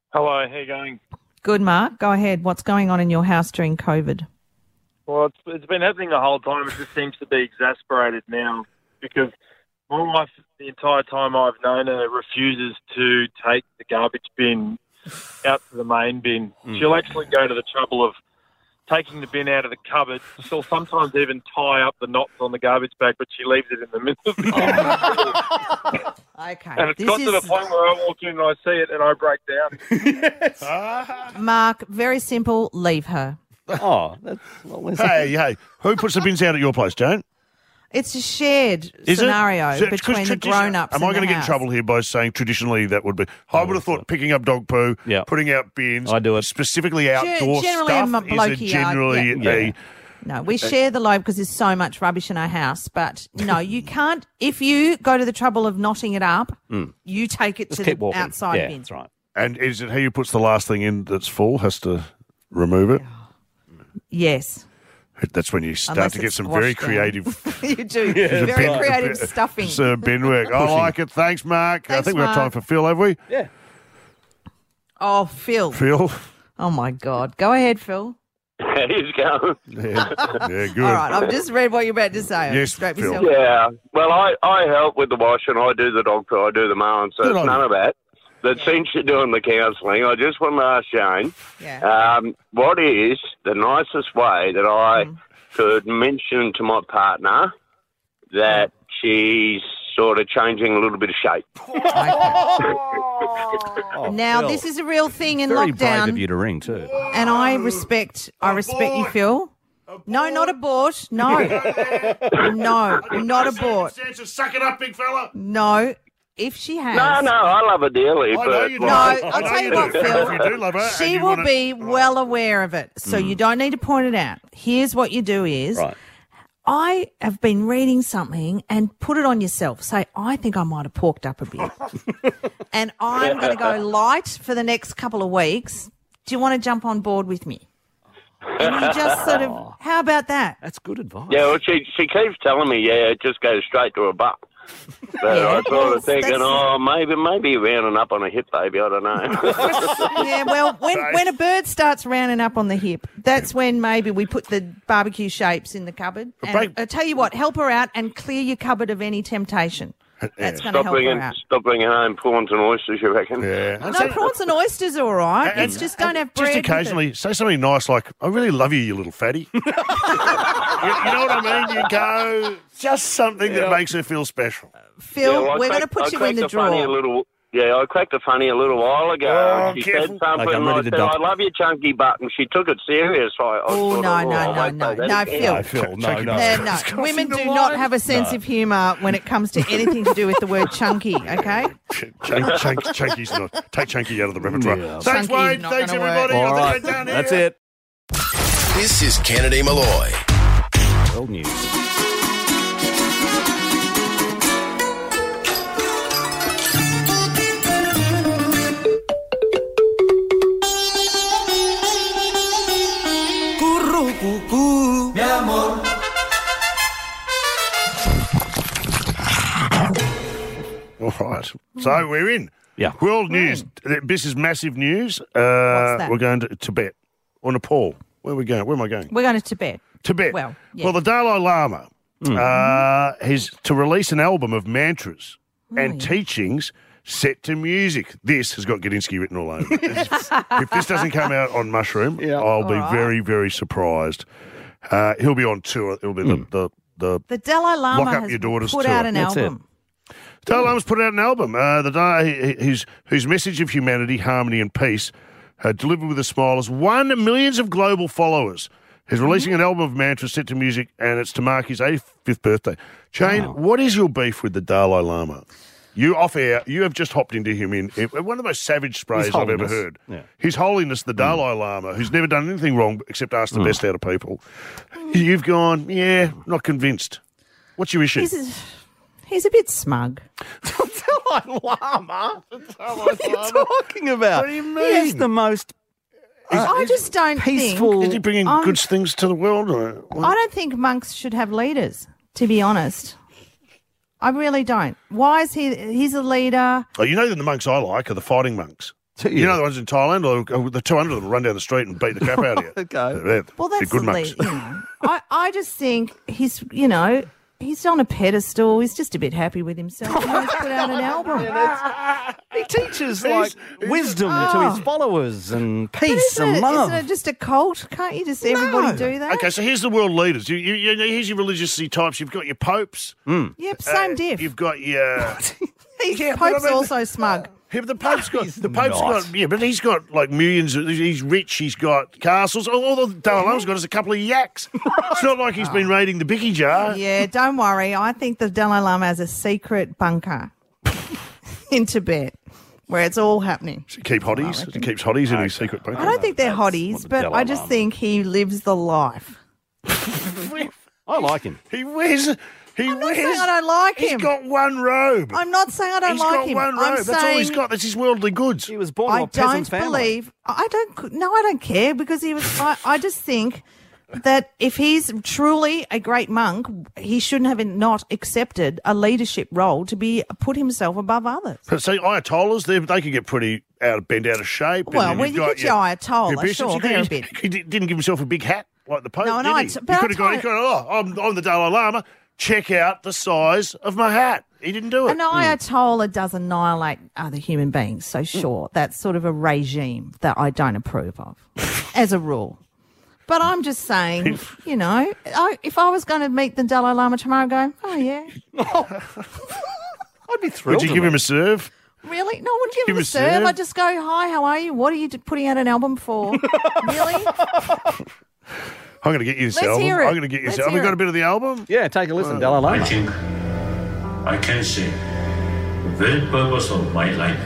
N: Hello, how you going?
D: Good, Mark. Go ahead. What's going on in your house during COVID?
N: Well, it's, it's been happening the whole time. It just seems to be exasperated now because my wife, the entire time I've known her, refuses to take the garbage bin out to the main bin.
E: Mm.
N: She'll actually go to the trouble of taking the bin out of the cupboard. She'll sometimes even tie up the knots on the garbage bag, but she leaves it in the middle of the cupboard.
D: Okay.
N: And it's
D: this
N: got to the
D: is-
N: point where I walk in and I see it and I break down.
D: Mark, very simple. Leave her.
E: Oh, that's, well,
C: Hey, hey, who puts the bins out at your place, Jane?
D: It's a shared
C: Is
D: scenario
C: it? So- 'cause
D: between the
C: tradition-
D: grown-ups
C: Am
D: and
C: I going
D: the
C: to get in
D: house.
C: trouble here by saying traditionally that would be? I would have thought picking up dog poo,
E: Yeah.
C: putting out bins,
E: I do it.
C: specifically outdoor
D: generally a
C: stuff.
D: m-
C: Is
D: blokey
C: it
D: yard,
C: generally
D: yeah.
C: a?
D: No, we share the load because there's so much rubbish in our house. But no, you can't. If you go to the trouble of knotting it up,
C: Mm.
D: you take it
C: Just
D: to
C: keep
D: the
C: walking.
D: outside
C: Yeah,
D: bins.
E: right.
C: And is it he who puts the last thing in that's full has to remove it?
D: Yes.
C: That's when you start
D: Unless
C: to get
D: it's
C: some very
D: squashed down.
C: creative.
D: You do.
C: There's a
D: Very
C: bin-
D: creative
C: a bit-
D: stuffing.
C: So bin work. I
E: Pushing.
C: like it. Thanks, Mark. I
D: Thanks,
C: think we have time
D: Mark.
C: for Phil, have we?
E: Yeah.
D: Oh, Phil.
C: Phil.
D: Oh, my God. Go ahead, Phil.
O: He's going.
C: Yeah, yeah, good.
D: All right, I've just read what you're about to say.
C: Yes,
D: Strap
C: Phil.
D: yourself.
O: Yeah. Well, I, I help with the washing. I do the dog poo. I do the mowing. So
C: Good
O: it's
C: on
O: none
C: you.
O: of that. But since you're doing the counselling, I just want to ask Jane, um, what is the nicest way that I
D: Mm.
O: could mention to my partner that she's sort of changing a little bit of shape?
D: Now,
E: Phil.
D: this is a real thing in
E: Very brave
D: lockdown.
E: of you to ring too.
D: And I respect, I respect you, Phil. No, not abort. No, no, not abort.
C: Suck it up, big fella.
D: No, if she has.
O: No, no, I love her dearly.
C: I know
O: but
C: you
D: No,
C: do.
D: I'll
C: know
D: tell you
C: do.
D: what, Phil.
C: If you do love her, and
D: She
C: you
D: will
C: wanna-
D: be well aware of it, so you don't need to point it out. Here's what you do is,
E: Right.
D: I have been reading something and put it on yourself. Say, I think I might have porked up a bit. And I'm going to go light for the next couple of weeks. Do you want to jump on board with me? And you just sort of, how about that?
E: That's good advice.
O: Yeah, well, she she keeps telling me, yeah, it just goes straight to her butt. But
D: Yeah,
O: I sort
D: well,
O: of thinking,
D: that's-
O: oh, maybe maybe rounding up on a hip, baby. I don't know.
D: Yeah, well, when, when a bird starts rounding up on the hip, that's when maybe we put the barbecue shapes in the cupboard. And
C: break-
D: I tell you what, help her out and clear your cupboard of any temptation. That's going to
O: Stop
D: help her
O: bringing
D: out.
O: stop bringing home prawns and oysters, you reckon?
C: Yeah.
D: No, prawns and oysters are all right.
C: And-
D: It's just don't have bread.
C: Just
D: with it.
C: occasionally say something nice like, I really love you, you little fatty. you, you know what I mean? You go, just something that
O: Yeah.
C: makes her feel special.
D: Phil,
O: Yeah, well, I
D: we're going to
O: cracked-
D: put
O: I
D: you in
O: cracked
D: the
O: a funny
D: drawer.
O: little, yeah, I cracked a funny a little while ago.
C: Oh,
O: she
C: careful.
O: said something,
E: Okay, I'm
O: and I
E: ready to
O: said,
E: dump.
O: I love you, chunky butt, and she took it serious. I, I
D: Oh,
O: sort
D: no,
O: of,
D: no,
O: I
D: no,
O: won't
D: no.
O: say that
D: No,
O: again.
D: Phil.
E: No, Phil, no, no.
D: Uh, no, women do not have a sense of humour when it comes to anything to do with the word chunky, okay?
C: Chunk, chunk, chunky's not. Take chunky out of the repertoire.
E: Yeah.
C: Thanks,
D: Chunky's
C: Wade.
D: not
C: Thanks,
D: gonna
C: everybody.
E: All
C: I
E: right,
C: think we're done here.
E: that's it.
B: This is Kennedy Malloy.
E: World news.
P: Mi amor.
C: All right. So we're in.
E: Yeah.
C: World news. This is massive news. Uh,
D: that?
C: We're going to Tibet or Nepal. Where are we going? Where am I going?
D: We're going to Tibet.
C: Tibet.
D: Well, yeah.
C: Well, the Dalai Lama
E: Hmm.
C: uh, is to release an album of mantras and
D: yeah.
C: teachings set to music. This has got Gadinsky written all over it. If this doesn't come out on Mushroom, I'll be
D: right.
C: very, very surprised. Uh, he'll be on tour. It'll be
E: Hmm.
C: the, the, the
D: The Dalai Lama
C: Lock Up
D: has
C: Your Daughters
D: put
C: tour.
D: out an
E: That's it.
D: album.
C: Dalai Lama's put out an album. Uh, the day his whose message of humanity, harmony, and peace, uh, delivered with a smile, has won millions of global followers. He's releasing an album of mantras set to music, and it's to mark his eighty-fifth birthday. Jane, what is your beef with the Dalai Lama? You off air, you have just hopped into him in, in one of the most savage sprays
E: His
C: I've ever
E: Holiness.
C: heard.
E: Yeah.
C: His Holiness, the Dalai Lama, who's never done anything wrong except ask the best out of people. You've gone, yeah, not convinced. What's your issue?
D: He's a, he's a bit smug.
E: Dalai Lama? What are you talking about?
C: What do you mean?
E: He is the most
D: I just don't
E: peaceful.
D: think...
C: Is he bringing
D: I'm-
C: good things to the world? Or what?
D: I don't think monks should have leaders, to be honest. I really don't. Why is he... He's a leader.
C: Oh, you know that the monks I like are the fighting monks. You know the ones in Thailand, or the two hundred of them run down the street and beat the crap out of you.
E: Okay.
C: They're,
D: Well,
C: they're
D: that's
C: good
D: the
C: monks.
D: lead, you know. I, I just think he's, you know, he's on a pedestal. He's just a bit happy with himself. He wants to put out an album.
E: He teaches like wisdom to
D: Oh.
E: his followers and
D: But
E: peace
D: isn't
E: and
D: it,
E: love.
D: isn't it just a cult? Can't you just everybody do that?
C: Okay, so here's the world leaders. You, you, you, here's your religious types. You've got your popes.
D: Yep, same
C: Uh,
D: diff.
C: You've got your.
D: He's
C: Yeah, but
D: Pope's
C: I mean-
D: also smug.
C: Yeah, but the Pope's got the Pope's
E: not.
C: got yeah, but he's got like millions. Of, he's rich. He's got castles. All, all the Dalai Lama's got is a couple of yaks. It's not like he's been raiding the Bicky jar.
D: Yeah, don't worry. I think the Dalai Lama has a secret bunker in Tibet where it's all happening.
C: Does he keep hotties? He keeps hotties in his secret bunker.
D: I don't think they're
E: what
D: hotties,
E: the
D: but
E: Dalai
D: I just
E: Lama-
D: think he lives the life.
E: I like him.
C: He wears. He
D: I'm not
C: wears.
D: saying I don't like
C: He's
D: him.
C: got one robe.
D: I'm not saying I don't
C: He's
D: like
C: got
D: him.
C: one robe.
D: I'm
C: That's
D: saying
C: all he's got. That's his worldly goods.
E: He was born to
D: I
E: a peasant
D: don't
E: family.
D: believe. I don't. No, I don't care because he was. I, I just think that if he's truly a great monk, he shouldn't have not accepted a leadership role to be put himself above others.
C: But see, Ayatollahs, they they can get pretty out of bent out of shape. and
D: Well,
C: then
D: when
C: you've
D: you
C: got
D: get your Ayatollah,
C: your bishops.
D: sure,
C: He could-
D: they're a
C: he-
D: bit-
C: He di- didn't give himself a big hat like the Pope,
D: No, no,
C: did he?
D: it's-
C: He
D: but
C: could have gone, he
D: Ayatollah-
C: could have, oh, I'm, I'm the Dalai Lama. Check out the size of my hat. He didn't do it.
D: An Ayatollah does annihilate other human beings, so sure, that's sort of a regime that I don't approve of, as a rule. But I'm just saying, you know, I, if I was going to meet the Dalai Lama tomorrow, going, oh yeah,
E: I'd be thrilled.
C: Would you
E: to
C: give
E: meet
C: him a serve?
D: really? No, I wouldn't give,
C: Give
D: him a
C: a
D: serve.
C: serve.
D: I'd just go, hi, how are you? What are you d- putting out an album for? Really?
C: I'm going to get you this
D: Let's
C: album.
D: hear it.
C: I'm going to get you this
D: Let's
C: album. Have we
D: hear
C: got
D: it.
C: a bit of the album?
E: Yeah, take a listen, Dalai
L: I
E: Lama.
L: think I can say the very purpose of my life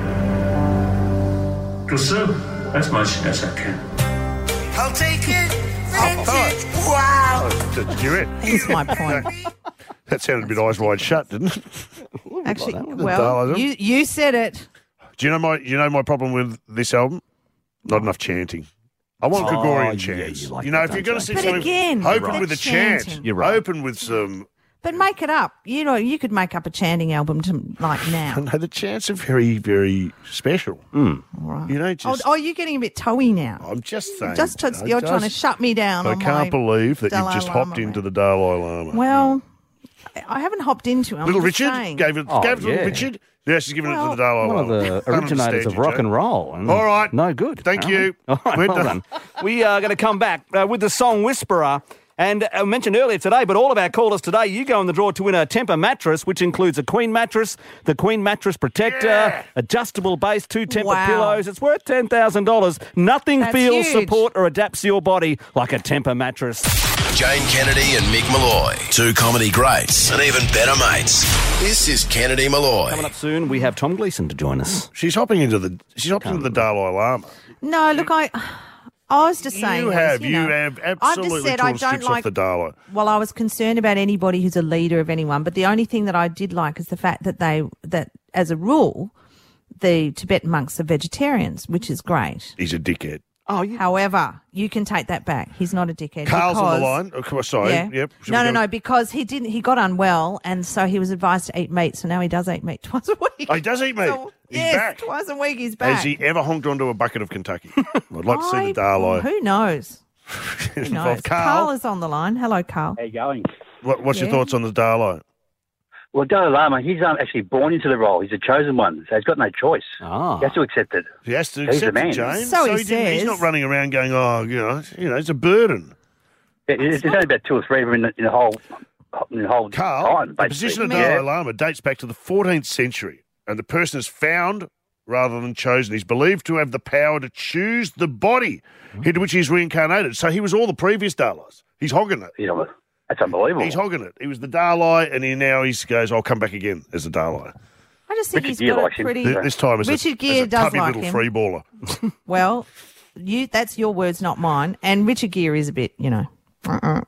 L: to serve as much as I can.
P: I'll take it.
C: Oh,
P: Wow.
C: That's a duet.
D: Here's my point.
C: That sounded a bit eyes wide shut, didn't it?
D: Actually,
C: The
D: well,
C: Dalai-
D: you you said it.
C: Do you know my you know my problem with this album? Not enough chanting. I want
E: Oh,
C: Gregorian
E: yeah,
C: chants.
E: you like
C: you know,
E: that,
C: if you're
E: don't
C: going to
E: you?
C: sing
D: But
C: something,
D: again,
C: open
D: the
C: with a chant.
D: chanting.
E: You're right.
C: Open with some.
D: But make it up. You know, you could make up a chanting album to like now.
C: No, the chants are very, very special.
D: Right.
C: You know,
D: Oh,
C: just.
D: oh, you're getting a bit toey now.
C: I'm just saying.
D: Just to,
C: I
D: you're trying to
C: just-
D: shut me down.
C: I
D: on
C: can't
D: my
C: believe that
D: Dalai
C: you've just
D: Lama
C: hopped into
D: rant.
C: the Dalai Lama.
D: Well, I- I haven't hopped into it. I'm
C: Little
D: just
C: Richard
D: saying.
C: gave it.
E: Oh,
C: gave it to Little
E: yeah.
C: Richard. Yeah, she's giving it to
D: Well,
C: the Dalai
E: One of
C: Lama.
E: the
C: Can't
E: originators
C: understand
E: of
C: you,
E: rock
C: Joe.
E: and roll. And
C: All right.
E: No good.
C: Thank
E: apparently.
C: you.
E: All right,
C: We're
E: well
C: done.
E: done. We are going to come back uh, with the song Whisperer. And I mentioned earlier today, but all of our callers today, you go in the draw to win a Tempur mattress, which includes a Queen mattress, the Queen mattress protector,
C: Yeah.
E: adjustable base, two Tempur
D: Wow.
E: pillows. It's worth ten thousand dollars. Nothing
D: That's
E: feels,
D: huge.
E: support, or adapts to your body like a Tempur mattress.
B: Jane Kennedy and Mick Malloy, two comedy greats and even better mates. This is Kennedy Malloy.
E: Coming up soon, we have Tom Gleeson to join us.
C: She's hopping into the. She's hopping into the Dalai Lama.
D: No, look, I. I was just saying.
C: You
D: was,
C: have.
D: you,
C: You
D: know,
C: have
D: I've
C: absolutely
D: just said
C: torn
D: I don't
C: strips off
D: like.
C: the Dalai.
D: Well, I was concerned about anybody who's a leader of anyone, but the only thing that I did like is the fact that they that as a rule, the Tibetan monks are vegetarians, which is great.
C: He's a dickhead.
E: Oh, yeah.
D: However, you can take that back. He's not a dickhead.
C: Carl's on the
D: because-
C: line. Of course, sorry.
D: Yeah.
C: Yep. Should
D: No,
C: we
D: no,
C: go-
D: no, because he didn't. He got unwell, and so he was advised to eat meat. So now he does eat meat twice a week.
C: Oh, he does eat meat.
D: So,
C: He's
D: yes,
C: back.
D: twice a week he's back.
C: Has he ever honked onto a bucket of Kentucky? I'd like to see
D: I-
C: the Dalai.
D: Who knows? Who
C: involved.
D: knows?
C: Carl,
D: Carl is on the line. Hello, Carl.
H: How you going?
C: what, what's your
D: Yeah.
C: thoughts on the Dalai?
H: Well, Dalai Lama, he's um, actually born into the role. He's a chosen one, so he's got no choice.
E: Ah.
H: He has to accept it.
C: He has to
H: He's
C: accept
H: the
C: it,
H: man.
C: James.
D: So he
C: didn't- He's
D: says.
C: not running around going, oh, you know, you know, it's a burden.
H: Yeah, There's only about two or three of them in the, in the whole in the whole
C: Carl,
H: time,
C: the
H: basically.
C: position of
H: Yeah.
C: Dalai Lama dates back to the fourteenth century, and the person is found rather than chosen. He's believed to have the power to choose the body into which he's reincarnated. So he was all the previous Dalais. He's hogging it.
H: You know, that's unbelievable.
C: He's hogging it. He was the Dalai, and he now he goes, I'll come back again as the Dalai.
D: I just think
H: Richard
D: he's
H: Gere
D: got
H: likes
D: a
H: him.
D: pretty.
C: Th- This time as a,
D: Richard
C: as
D: Gere
C: a
D: does
C: tubby
D: like
C: little
D: him.
C: free baller.
D: Well, you that's your words, not mine. And Richard Gere is a bit, you know. Uh-uh.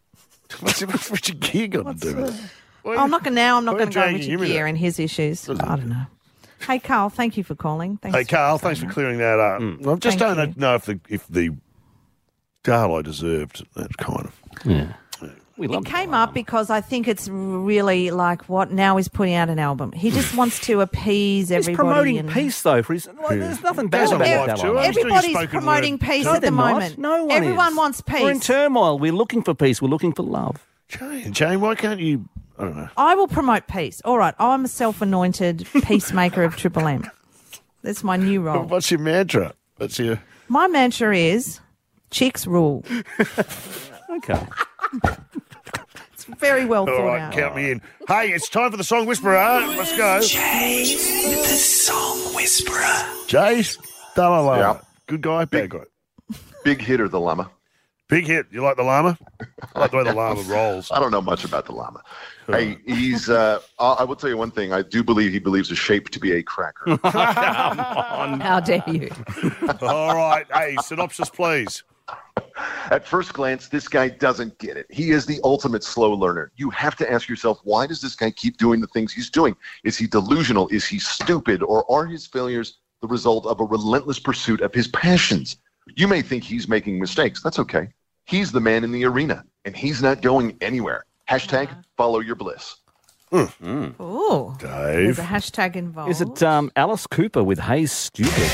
C: What's what's Richard Gere got to do with it? Why
D: I'm not going now. I'm not
C: why
D: going to go
C: dragging
D: Richard
C: him in
D: Gere
C: it?
D: and his issues. I don't know. Hey, Carl, thank you for calling. Thanks
C: Hey, Carl,
D: for
C: thanks for
D: saying
C: clearing that up. I just
D: Thank
C: don't know if the if the Dalai deserved that kind of.
E: Yeah. We
D: It
E: love
D: came up because I think it's really like what now he's putting out an album. He just wants to appease
E: He's
D: everybody.
E: promoting
D: and...
E: peace, though. For his, well, there's nothing bad
C: There's a
E: about
C: live
E: that.
C: tour.
E: Dalai Lama.
C: He's doing
D: Everybody's
C: spoken
D: promoting
C: word.
D: peace
E: No,
D: at the
E: they're not.
D: moment.
E: No one
D: Everyone
E: is.
D: wants peace.
E: We're in turmoil. We're looking for peace. We're looking for love.
C: Jane, Jane, why can't you? I don't know.
D: I will promote peace. All right, I'm a self-anointed peacemaker of Triple M. That's my new role.
C: What's your mantra? What's your?
D: My mantra is chicks rule.
E: Okay.
D: It's very well
C: All
D: thought
C: right,
D: out.
C: count me in. Hey, it's time for the Song Whisperer. Let's go.
A: Jay, the Song Whisperer.
C: Jace, Dalai Lama.
Q: Yeah.
C: Good guy, bad guy.
Q: Big hitter, the llama.
C: Big hit. You like the llama? I like the way the llama rolls.
Q: I don't know much about the llama. Hey, he's. Uh, I I will tell you one thing. I do believe he believes a shape to be a cracker.
E: Come on.
D: How dare you?
C: All right. Hey, synopsis, please.
Q: At first glance, this guy doesn't get it. He is the ultimate slow learner. You have to ask yourself, why does this guy keep doing the things he's doing? Is he delusional? Is he stupid? Or are his failures the result of a relentless pursuit of his passions? You may think he's making mistakes. That's okay. He's the man in the arena, and he's not going anywhere. Hashtag follow your bliss.
E: Mm.
D: Ooh.
C: Dave.
D: There's a hashtag involved.
E: Is it um, Alice Cooper with Hey Stupid?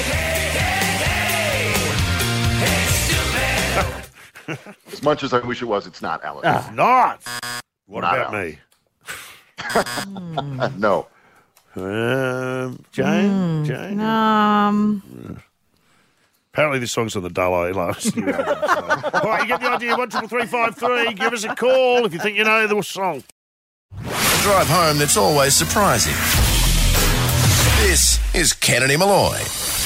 Q: As much as I wish it was, it's not, Alex.
C: It's not. What
Q: Not
C: about
Q: Alex.
C: me?
Q: No.
C: Um, Jane? Jane?
D: Um,
C: Apparently this song's on the Dalai Lama. All right, you get the idea. One triple three five three. Give us a call if you think you know the song.
B: A drive home that's always surprising. This is Kennedy Malloy.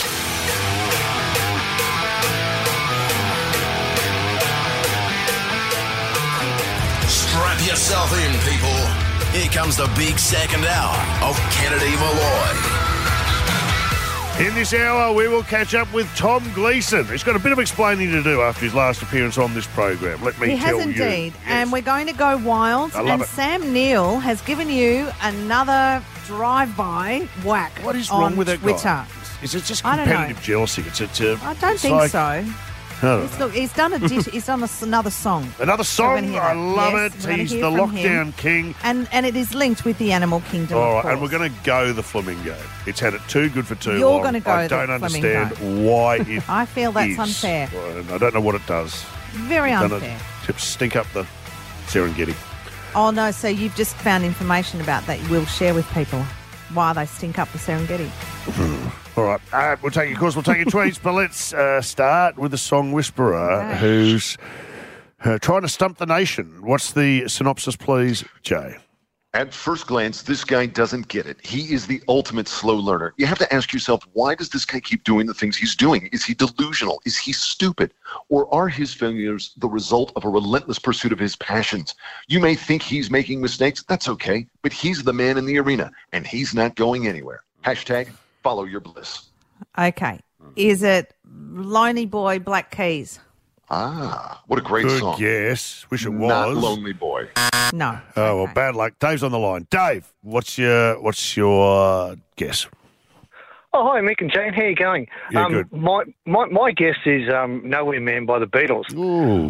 B: Strap yourself in, people. Here comes the big second hour of Kennedy Malloy.
C: In this hour, we will catch up with Tom Gleeson. He's got a bit of explaining to do after his last appearance on this program. Let me
D: he
C: tell
D: has
C: you.
D: indeed.
C: Yes.
D: And we're going to go wild.
C: I love
D: and
C: it.
D: Sam Neill has given you another drive-by whack.
C: What is
D: on
C: wrong with that
D: Twitter.
C: guy? Is it just
D: I don't know.
C: competitive jealousy? It's, it's a,
D: I don't
C: it's
D: think
C: like-
D: so.
C: I don't
D: He's,
C: know.
D: look, he's done a dish, he's done a, another song.
C: Another
D: We're
C: song.
D: gonna hear
C: I
D: that.
C: love
D: Yes,
C: it.
D: we're gonna
C: He's
D: hear
C: the
D: from
C: lockdown
D: him.
C: king.
D: And and it is linked with the Animal Kingdom.
C: All
D: of
C: right, and
D: course.
C: we're going to go the flamingo. It's had it too good for too
D: You're
C: long.
D: gonna go
C: I
D: the
C: don't understand
D: flamingo.
C: why it
D: I feel that's
C: is.
D: unfair.
C: And I don't know what it does.
D: Very
C: Done it
D: unfair.
C: to stink up the Serengeti.
D: Oh no! So you've just found information about that. We'll share with people why they stink up the Serengeti.
C: All right, uh, we'll take your calls, we'll take your tweets, but let's uh, start with the Song Whisperer
D: Okay.
C: who's uh, trying to stump the nation. What's the synopsis, please, Jay?
Q: At first glance, this guy doesn't get it. He is the ultimate slow learner. You have to ask yourself, why does this guy keep doing the things he's doing? Is he delusional? Is he stupid? Or are his failures the result of a relentless pursuit of his passions? You may think he's making mistakes. That's okay. But he's the man in the arena, and he's not going anywhere. Hashtag follow your bliss.
D: Okay. Is it Lonely Boy Black Keys?
Q: Ah, what a great
C: Good
Q: song.
C: guess. Wish it
Q: Not
C: was.
Q: Lonely Boy.
D: No.
C: Oh, well, bad luck. Dave's on the line. Dave, what's your what's your uh, guess?
R: Oh, hi, Mick and Jane. How you going?
C: Yeah,
R: um,
C: good.
R: My, my my guess is um, Nowhere Man by the Beatles.
C: Ooh.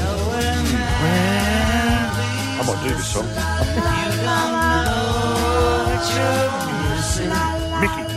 C: I might do this song. Mickey.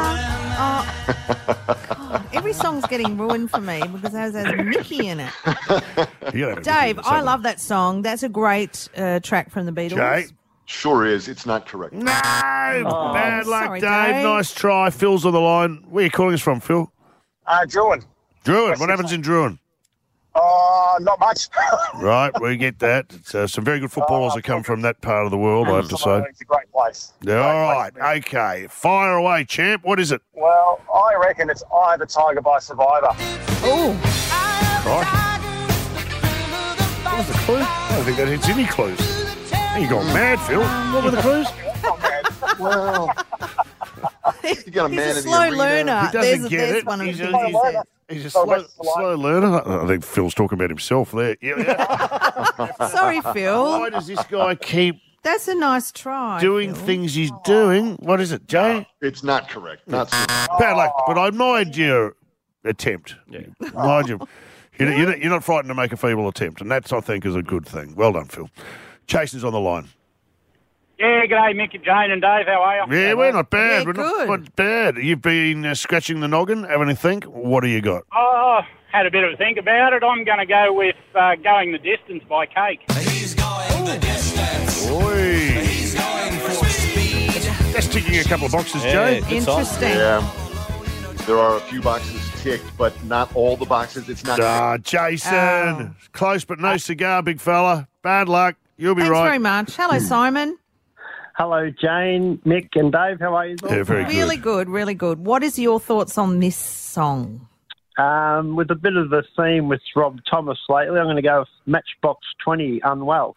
D: Oh, God, every song's getting ruined for me because there's has Mickey in it.
C: You gotta have a
D: Dave,
C: Mickey
D: I
C: in
D: love that song. That's a great uh, track from the Beatles.
C: Jay?
Q: Sure is. It's not correct.
C: No, bad luck,
D: sorry,
C: Dave.
D: Dave.
C: Nice try. Phil's on the line. Where are you calling us from, Phil?
S: Uh, Druin.
C: Druin. What happens in Druin?
S: Uh, not much.
C: Right, we get that. It's, uh, some very good footballers that come from that part of the world, I have to say.
S: It's a great place.
C: Yeah, all right, okay. Fire away, champ. What is it?
S: Well, I reckon it's Eye of the Tiger by Survivor.
D: Oh.
C: Right. What was the clue? I don't think that hits any clues. You gone mad, Phil. What were the clues?
Q: Well, you got a
D: He's
Q: man
D: a
Q: in the
D: slow
Q: arena.
D: learner.
C: He doesn't
D: There's,
C: get
D: there's
C: it.
D: one of
C: He's
D: the
C: a-
D: things he
C: he's-
D: said.
C: He's a
S: So
C: slow,
S: that's the line.
C: slow learner. I think Phil's talking about himself there. Yeah, yeah.
D: Sorry, Phil.
C: Why does this guy keep
D: That's a nice try.
C: doing
D: Phil.
C: things he's doing? What is it, Jay?
Q: It's not correct. Not so.
C: Bad luck, but I admired your attempt. Yeah. Admired your, You're, you're, not, you're not frightened to make a feeble attempt, and that's, I think, is a good thing. Well done, Phil. Jason's on the line.
T: Yeah, g'day, Mick and Jane and Dave. How are you?
C: Yeah, we're not bad.
T: Yeah,
C: we're
T: good.
C: Not, not bad. You've been uh, scratching the noggin, having a think. What do you got?
T: Oh, had a bit of a think about it. I'm going to go with uh, Going the Distance by Cake.
P: He's going the distance.
C: Oi.
P: He's going for speed.
C: That's ticking a couple of boxes,
Q: Yeah,
C: Jay.
Q: good song. Yeah. There are a few boxes ticked, but not all the boxes. It's not.
C: Ah, Jason.
D: Oh.
C: Close but no cigar, big fella. Bad luck. You'll be
D: Thanks
C: right.
D: very much. Hello, Simon.
H: Hello, Jane, Mick and Dave. How are you?
C: Yeah, very
D: Really good, really good. What is your thoughts on this song?
H: Um, with a bit of the theme with Rob Thomas lately, I'm going to go with Matchbox twenty, Unwell.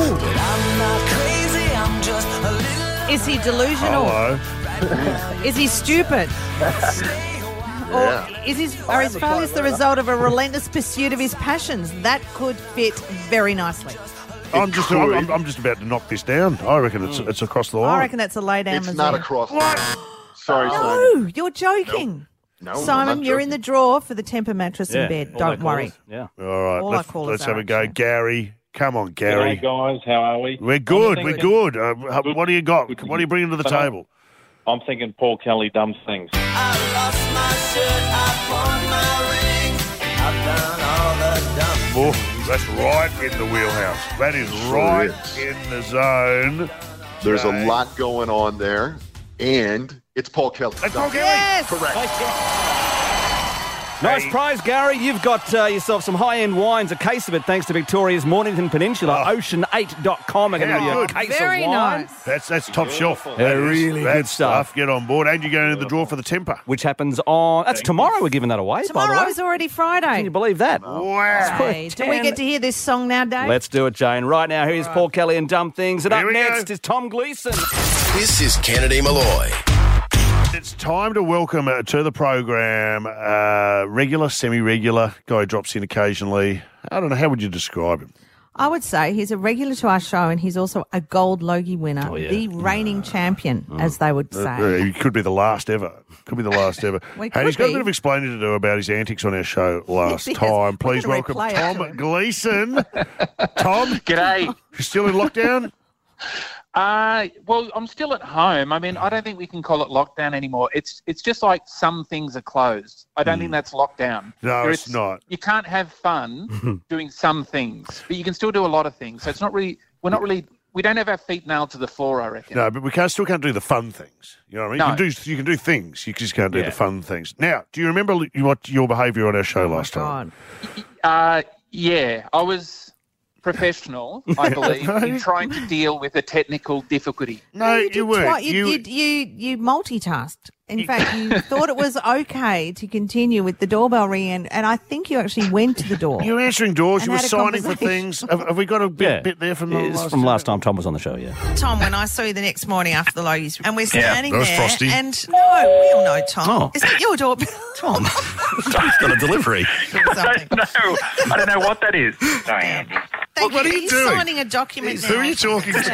D: Is he delusional?
C: Hello.
D: Is he stupid? Or is his, are his failures the result of a relentless pursuit of his passions? That could fit very nicely.
C: I'm just, I'm, I'm, I'm just about to knock this down. I reckon it's it's across the line.
D: I reckon that's a lay down.
Q: It's not across.
C: What?
Q: Sorry,
D: No, you're joking.
Q: No, I'm
D: Simon,
Q: not
D: you're
Q: joking.
D: in the draw for the temper mattress in bed.
E: all our
D: Don't worry.
E: callers. Yeah.
C: All right,
D: All our
C: let's,
D: callers
C: let's
D: are
C: have a go. Gary, come on, Gary.
N: G'day, guys. How are we?
C: We're good,
N: I'm
C: we're
N: thinking-
C: good. Uh, h- what do you got? What are you bringing to the
N: Uh,
C: table?
N: I'm thinking Paul Kelly, Dumb Things.
P: I lost my shirt, I pawned my ring. I've done all the dumb
C: Oh, that's right in the wheelhouse. That is
Q: Sure
C: right
Q: is.
C: in the zone.
Q: There's
C: Jay.
Q: a lot going on there, and it's Paul Kelly.
C: It's Paul Kelly.
D: Yes.
Q: Correct.
E: Nice prize, Gary. You've got uh, yourself some high-end wines, a case of it, thanks to Victoria's Mornington Peninsula. ocean eight dot com are going to
C: How
E: give you a
C: good.
E: case
D: Very
E: of wine.
D: nice.
C: That's that's top shelf.
E: Yeah,
C: That is-
E: really
C: that's
E: good stuff.
C: Get on board, and you're going into the draw for the temper.
E: Which happens on... That's tomorrow we're giving that away, by the
D: Tomorrow
E: way.
D: is already Friday.
E: Can you believe that?
C: Wow.
D: Hey, do we get to hear this song now, Dave?
E: Let's do it, Jane. Right now, here's Paul Kelly and Dumb Things. And
C: Here
E: up
C: we go.
E: next is Tom Gleeson.
B: This is Kennedy Malloy.
C: It's time to welcome uh, to the program uh, regular, semi-regular guy who drops in occasionally. I don't know, how would you describe him?
D: I would say he's a regular to our show, and he's also a gold Logie winner,
C: Oh, yeah.
D: the reigning champion, as they would
C: Uh,
D: say.
C: uh, he could be the last ever. Could be the last ever.
D: We
C: and
D: could
C: he's got a
D: be.
C: bit of explaining to do about his antics on our show last
D: Yes, he has.
C: time.
D: We're
C: Please
D: gonna
C: welcome
D: replay it
C: Tom
D: to him.
C: Gleeson. Tom?
U: G'day.
C: You still in lockdown?
U: Uh, well, I'm still at home. I mean, I don't think we can call it lockdown anymore. It's it's just like some things are closed. I don't think that's lockdown.
C: No,
U: There
C: it's
U: is-
C: not.
U: You can't have fun doing some things, but you can still do a lot of things. So it's not really, we're not really, we don't have our feet nailed to the floor, I reckon.
C: No, but we can't, still can't do the fun things. You know what I mean?
U: No.
C: You, can do, you can do things. You just can't do
U: Yeah.
C: the fun things. Now, do you remember li- what your behaviour on our show
D: Oh
C: last time?
U: Uh, yeah, I was professional, I believe, in trying to deal with a technical difficulty.
C: No, you,
D: did
C: weren't.
D: twi- you, did, you, you multitasked. In fact, you thought it was okay to continue with the doorbell ring, and, and I think you actually went to the door.
C: You were answering doors.
D: And
C: You were
D: had a
C: signing for
D: conversation.
C: things. Have, have we got a bit,
E: Yeah.
C: bit there from the
E: It's
C: last
E: from
C: time?
E: last time Tom was on the show, yeah.
V: Tom, when I saw you the next morning after the Logies, and we're
C: Yeah,
V: standing
C: that was
V: there,
C: frosty.
V: and no, we all know Tom.
E: Oh.
V: Is that your doorbell?
E: Tom. Tom's got a delivery.
V: Something.
N: No, I don't know what that is.
V: Thank
C: What- what
V: you.
C: are you
V: He's
C: doing?
V: signing a document
C: Who
V: now.
C: are you talking to?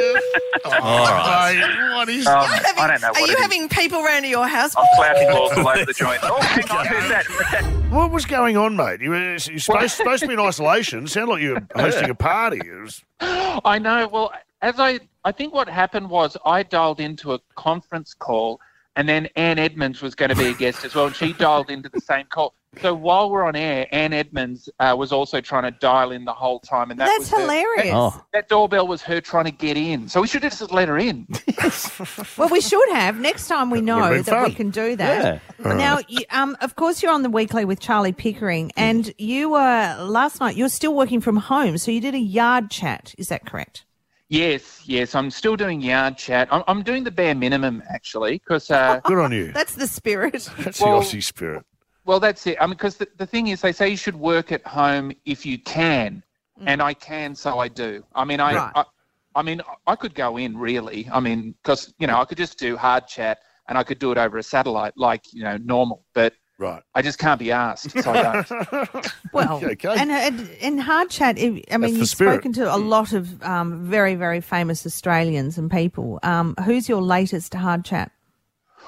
N: All
C: right. What is
N: Um,
V: You're having-
N: I don't know
V: Are
N: what
V: you
N: it is.
V: having people round to your house?
N: I'm flouting balls all over the joint. Oh, hang on, who's that?
C: What was going on, mate? You were you're supposed, supposed to be in isolation. It sounded like you were hosting a party. It was,
U: I know. Well, as I, I think what happened was I dialed into a conference call, and then Ann Edmonds was going to be a guest as well, and she dialed into the same call. So while we're on air, Ann Edmonds uh, was also trying to dial in the whole time, and that
D: That's
U: was her-
D: hilarious.
U: that,
E: Oh.
U: that doorbell was her trying to get in. So we should have just let her in.
D: Well, we should have. Next time we
C: Would've
D: know
C: been
D: that we
C: fun.
D: can do that.
C: Yeah.
D: Now, you, um, of course, you're on the weekly with Charlie Pickering, and you were last night. You're still working from home, so you did a yard chat. Is that correct?
U: Yes, yes, I'm still doing yard chat. I'm, I'm doing the bare minimum actually, because uh,
C: good on you.
D: That's the spirit.
C: That's
U: Well-
C: the Aussie spirit.
U: well, that's it. I mean, because the, the thing is, they say you should work at home if you can, and I can, so I do. I mean, I,
D: Right.
U: I, I mean, I could go in really. I mean, because you know, I could just do hard chat, and I could do it over a satellite like you know normal, but.
C: Right.
U: I just can't be asked, so I don't.
D: Well,
C: Okay.
D: and, and in hard chat, it- I mean,
C: the
D: you've
C: spirit.
D: spoken to a lot of um, very, very famous Australians and people. Um, who's your latest hard chat?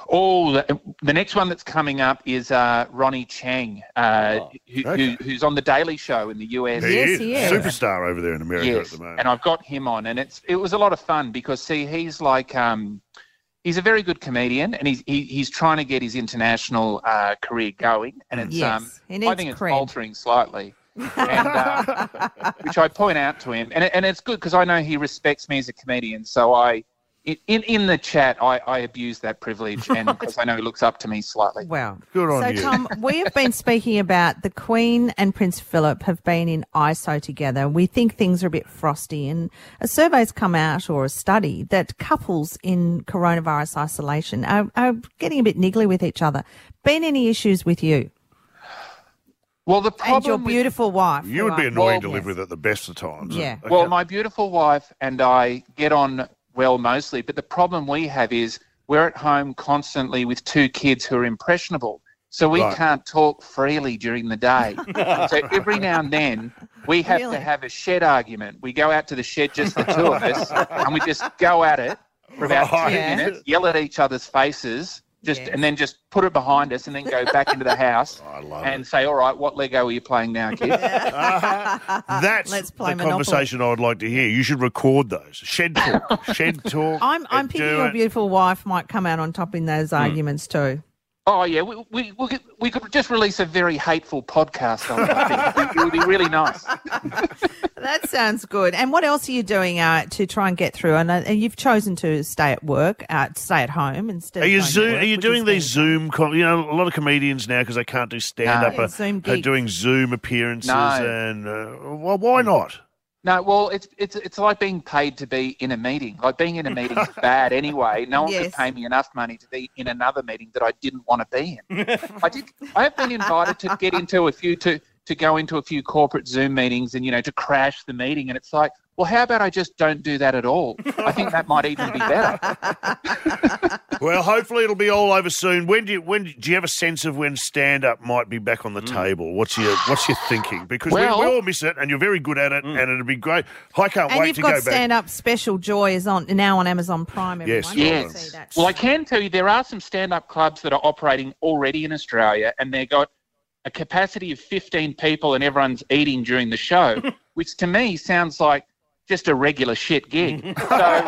U: Oh, the, the next one that's coming up is uh, Ronnie Chang, uh,
C: Oh,
U: who,
C: okay.
U: who, who's on the Daily Show in the U S.
C: He is. Superstar over there in America
U: Yes,
C: at the moment.
U: and I've got him on, and it's it was a lot of fun because see, he's like um, he's a very good comedian, and he's he, he's trying to get his international uh, career going, and it's
D: Yes,
U: um,
D: he
U: I
D: needs
U: think it's
D: cred.
U: faltering slightly. and, uh, which I point out to him, and and it's good because I know he respects me as a comedian. So I, in in the chat, I, I abuse that privilege, and because I know he looks up to me slightly.
D: Wow,
C: good
D: so, Tom, we have been speaking about the Queen and Prince Philip have been in I S O together. We think things are a bit frosty, and a survey's come out, or a study, that couples in coronavirus isolation are, are getting a bit niggly with each other. Been any issues with you?
U: Well, the problem
D: and your
U: with-
D: beautiful wife.
C: You would be annoying to live with at the best of times.
D: Yeah.
C: Okay.
U: Well, my beautiful wife and I get on well mostly, but the problem we have is we're at home constantly with two kids who are impressionable. So we
C: Right.
U: can't talk freely during the day. So every now and then we have
D: Really?
U: to have a shed argument. We go out to the shed, just the two of us, and we just go at it for about
C: Right.
U: ten
C: Yeah.
U: minutes, yell at each other's faces, just and then just put it behind us and then go back into the house and say, all right, what Lego are you playing now, kid?
C: That's
D: Let's
C: the
D: play Monopoly.
C: conversation I would like to hear. You should record those. Shed talk. Shed talk.
D: I'm I'm
C: and
D: thinking
C: do
D: your
C: it.
D: beautiful wife might come out on top in those arguments too.
U: Oh, yeah, we, we, we, could, we could just release a very hateful podcast on it, I think. It would be really nice.
D: That sounds good. And what else are you doing uh, to try and get through? And, uh, and you've chosen to stay at work, uh, stay at home instead
C: Are
D: of
C: you
D: going to
C: Zoom?
D: work,
C: Are you
D: which
C: doing
D: is
C: these Zoom? Con- you know, a lot of comedians now because they can't do stand up
U: No.
C: are,
D: Zoom
C: are
D: gigs.
C: doing Zoom appearances.
U: No.
C: And uh, well, why not?
U: No, well, it's it's it's like being paid to be in a meeting. Like being in a meeting is bad anyway. No one
D: Yes.
U: could pay me enough money to be in another meeting that I didn't want to be in. I did. I have been invited to get into a few to to go into a few corporate Zoom meetings and you know to crash the meeting. And it's like, well, how about I just don't do that at all? I think that might even be better.
C: Well, hopefully it'll be all over soon. When do you when do you have a sense of when stand up might be back on the table? What's your what's your thinking? Because
U: Well-
C: we, we all miss it, and you're very good at it, and it'd be great. I can't
D: And
C: wait
D: you've
C: to
D: got
C: go back.
D: Stand Up Special Joy is on now on Amazon Prime. Everyone.
C: Yes,
D: You can
U: Yes.
D: see that.
U: Well, I can tell you there are some stand-up clubs that are operating already in Australia, and they've got a capacity of fifteen people, and everyone's eating during the show, which to me sounds like just a regular shit gig. So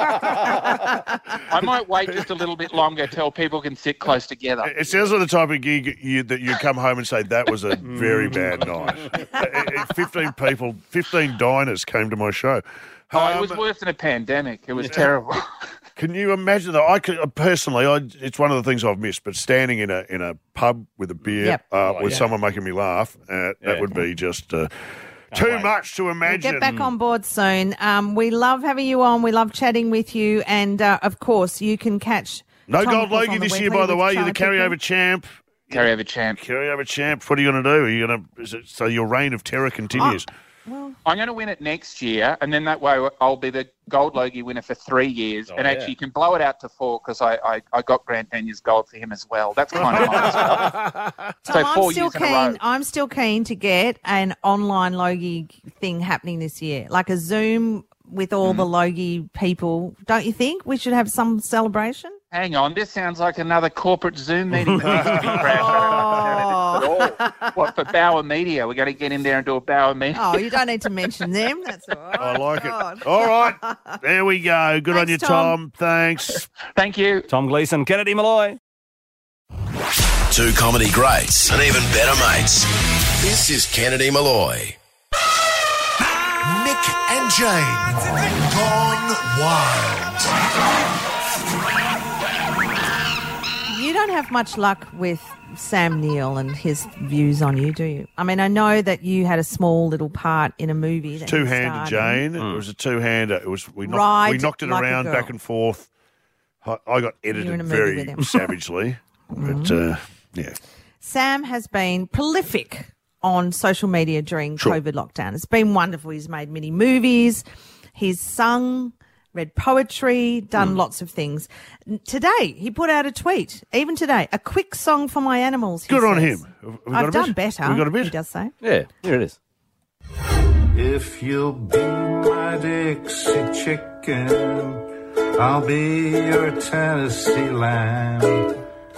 U: I might wait just a little bit longer till people can sit close together.
C: It sounds like the type of gig you, that you come home and say that was a very bad night. Uh, uh, Fifteen people, fifteen diners came to my show.
U: Oh, it
C: Um,
U: was worse than a pandemic. It was terrible.
C: Can you imagine that? I could uh, personally, I, it's one of the things I've missed. But standing in a in a pub with a beer
D: Yep.
C: uh,
D: Oh,
C: with
D: yeah.
C: someone making me laugh, uh, that would be just uh, too
D: wait.
C: much to
D: We'll
C: imagine.
D: get back on board soon. Um, we love having you on. We love chatting with you. And, uh, of course, you can catch
C: No
D: Tom,
C: gold
D: of course,
C: Logie
D: on
C: this year,
D: weekly
C: by the
D: with
C: way. You're the
D: Charlie
C: carryover
D: Pickering.
C: champ.
U: Carryover champ.
C: Carryover champ. What are you going to do? Are you going to is it, so your reign of terror continues?
U: I'm going to win it next year, and then that way I'll be the Gold Logie winner for three years.
C: Oh,
U: and
C: yeah.
U: actually, you can blow it out to four because I, I, I got Grant Daniels gold for him as well. That's kind of nice. So
D: Tom, I'm
U: four
D: still
U: years in a row.
D: keen. I'm still keen to get an online Logie thing happening this year, like a Zoom with all
U: Mm.
D: the Logie people. Don't you think we should have some celebration?
U: Hang on, this sounds like another corporate Zoom meeting that needs to be crashed. I don't understand it at all. What, for Bauer Media? We're going to get in there and do a Bauer meeting?
D: Oh, you don't need to mention them. That's all right.
C: I like
D: God.
C: it. All right, there we go. Good on
D: Thanks,
C: you,
D: Tom.
C: Tom. Thanks.
U: Thank you.
E: Tom Gleeson, Kennedy Malloy.
B: Two comedy greats and even better mates. This is Kennedy Malloy.
F: Nick and Jane. Gone wild.
D: You don't have much luck with Sam Neill and his views on you, do you? I mean, I know that you had a small little part in a movie. That he
C: Two-handed,
D: starred in.
C: Jane. It was a two-hander. It was we knocked,
D: Ride
C: we knocked it
D: like a
C: around
D: girl.
C: back and forth. I, I got
D: You were in a
C: edited
D: movie
C: very
D: with him.
C: savagely, but uh, yeah.
D: Sam has been prolific on social media during
C: Sure.
D: COVID lockdown. It's been wonderful. He's made many movies. He's sung, read poetry, done
C: Hmm.
D: lots of things. N- Today, he put out a tweet, even today, a quick song for my animals. he
C: Good on
D: says.
C: him. Have we got
D: I've
C: a
D: done
C: bit?
D: better.
C: Have we got a bit?
D: He does say.
E: Yeah, here it is.
I: If you'll be my Dixie chicken, I'll be your Tennessee lamb.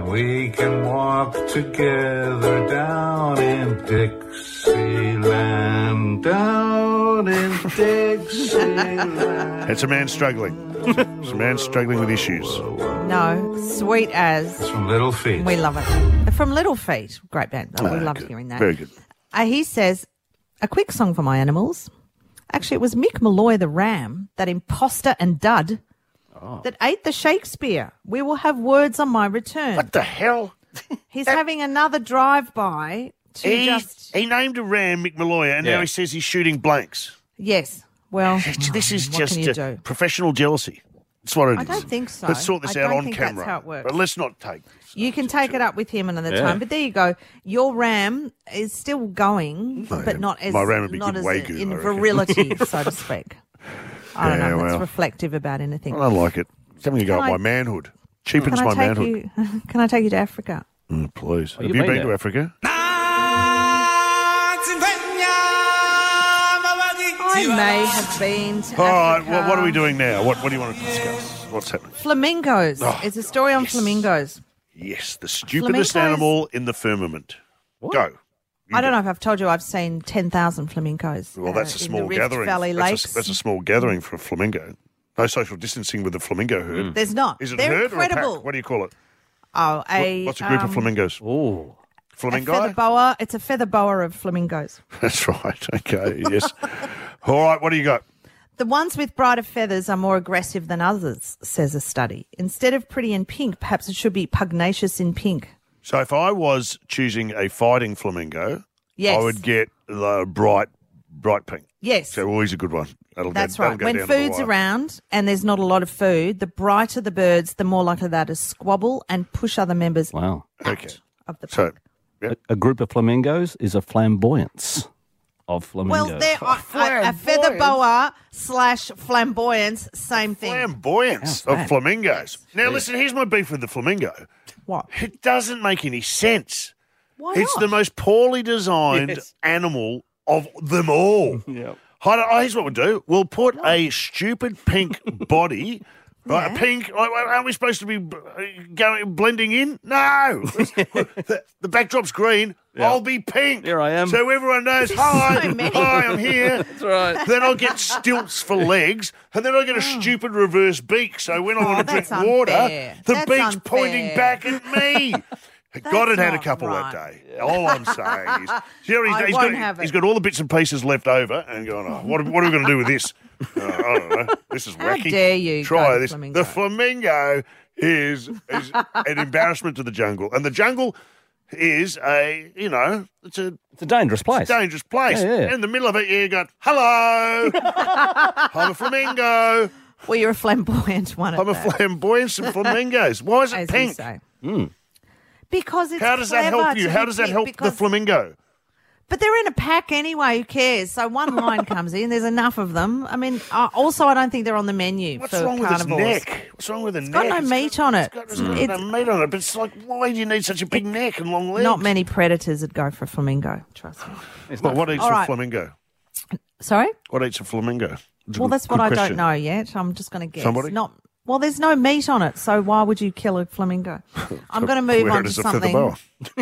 I: we can walk together down in Dixieland, down in Dixieland.
C: It's a man struggling. It's a man struggling with issues.
D: No, Sweet As.
I: From Little Feat.
D: We love it. From Little Feat. Great band. Oh, we
C: Ah,
D: love
C: good.
D: hearing that.
C: Very good.
D: Uh, he says, a quick song for my animals. Actually, it was Mick Malloy the ram, that imposter and dud,
C: Oh.
D: that ate the Shakespeare. We will have words on my return.
C: What the hell?
D: He's having another drive-by to
C: He,
D: just...
C: he named a ram Mick Malloy, and
E: Yeah.
C: now he says he's shooting blanks.
D: Yes. Well,
C: This is
D: what
C: just
D: can you
C: uh,
D: do?
C: professional jealousy. That's what it is.
D: I don't think so.
C: Let's sort this
D: I
C: out
D: don't
C: on
D: think
C: camera.
D: that's how it works.
C: But let's not take.
D: You can take it up with him another
C: Yeah.
D: time. But there you go. Your ram is still going,
C: Oh,
D: but
C: yeah.
D: not as
C: My ram would be
D: not
C: good
D: as
C: Wagyu,
D: in
C: I reckon.
D: virility, so to speak. I don't
C: Yeah,
D: know if
C: well.
D: that's reflective about anything.
C: I don't like it. Something to go
D: Can
C: up
D: I-
C: my manhood. Cheapens
D: Can I
C: my
D: take
C: manhood.
D: you? Can I take you to Africa?
C: Mm, please.
E: Oh,
C: Have
E: you've
C: you
E: been
C: been to
E: there.
C: Africa?
D: I may have been to
C: All right.
D: Africa.
C: What, what are we doing now? What, what do you want to discuss? What's happening?
D: Flamingos.
C: Oh,
D: it's a story on flamingos.
C: Yes, the stupidest
D: Flamingos-
C: animal in the firmament. Go.
D: I don't know if I've told you I've seen ten thousand flamingos.
C: Well, that's
D: uh,
C: a
D: in
C: small
D: the Rift
C: gathering.
D: Valley
C: that's,
D: Lakes.
C: a, that's a small gathering for a flamingo. No social distancing with the flamingo herd.
D: There's not.
C: Is it
D: They're
C: a herd or a
D: incredible.
C: pack? What do you call it?
D: Oh, a
C: What- What's a group
D: um,
C: of flamingos?
E: Oh,
D: A
C: flamingo.
D: feather boa. It's a feather boa of flamingos.
C: That's right. Okay. Yes. All right. What do you got?
D: The ones with brighter feathers are more aggressive than others, says a study. Instead of pretty in pink, perhaps it should be pugnacious in pink.
C: So if I was choosing a fighting flamingo,
D: Yes.
C: I would get the bright, bright pink.
D: Yes.
C: So always a good one. That'll
D: That's
C: go, that'll
D: right.
C: go
D: When
C: down to the
D: food's
C: wire.
D: around and there's not a lot of food, the brighter the birds, the more likely they are to squabble and push other members
E: wow.
C: Okay.
D: of the
C: So,
E: A, a group of flamingos is a flamboyance of flamingos.
D: Well, they're a, a, a feather boa slash flamboyance, same thing.
C: Flamboyance
D: How's
C: of
D: that?
C: flamingos. Now, listen, here's my beef with the flamingo.
D: What?
C: It doesn't make any sense.
D: Why
C: It's
D: not?
C: the most poorly designed
E: Yes.
C: animal of them all.
E: Yeah.
C: I don't- oh, here's what we'll do. We'll put a stupid pink body, right? A pink. Aren't we supposed to be uh, going blending in? No. the, the backdrop's green.
E: Yeah.
C: I'll be pink.
E: Here I am.
C: So everyone knows, hi,
D: so many.
C: hi, I'm here.
E: That's right.
C: Then I'll get stilts for legs, and then I'll get a stupid reverse beak. So when I
D: Oh,
C: want to drink
D: that's
C: water,
D: unfair.
C: the
D: That's
C: beak's
D: unfair.
C: pointing back at me. God had had a
D: not
C: couple
D: right.
C: that day. All I'm saying is, you know, he's,
D: I
C: he's
D: won't
C: got,
D: have it.
C: he's got all the bits and pieces left over, and going, oh, what, what are we going to do with this? Uh, I don't know. This is
D: How
C: wacky.
D: dare you
C: Try
D: go to
C: this.
D: flamingo.
C: The flamingo is is an embarrassment to the jungle, and the jungle is a you know it's a
E: It's a dangerous place.
C: it's a dangerous place.
E: Yeah, yeah.
C: In the middle of it, you got hello, I'm a flamingo.
D: Well, you're a flamboyant one of
C: I'm a
D: that.
C: flamboyance of flamingos. Why is it
D: As you
C: pink?
D: say.
E: Mm.
D: Because it's
C: How does that
D: clever
C: help you?
D: to
C: How
D: be
C: does that
D: pink,
C: help the
D: because-
C: flamingo?
D: But they're in a pack anyway. Who cares? So one line comes in. There's enough of them. I mean, uh, also, I don't think they're on the menu
C: What's
D: for
C: wrong with its
D: carnivores.
C: neck? What's wrong with the
D: It's
C: neck?
D: got no meat on it.
C: It's got, it's got no meat on it, but it's like, why do you need such a big neck and long legs?
D: Not many predators would go for a flamingo. Trust me.
C: Well, what eats
D: All
C: a
D: right.
C: flamingo?
D: Sorry.
C: What eats a flamingo? It's a
D: Well,
C: good-
D: that's what
C: good
D: I
C: question.
D: don't know yet. I'm just going to guess.
C: Somebody?
D: Not. Well, there's no meat on it, so why would you kill a flamingo? I'm going to move
C: Wear
D: on
C: it
D: to
C: as a feather
D: something.
C: boa.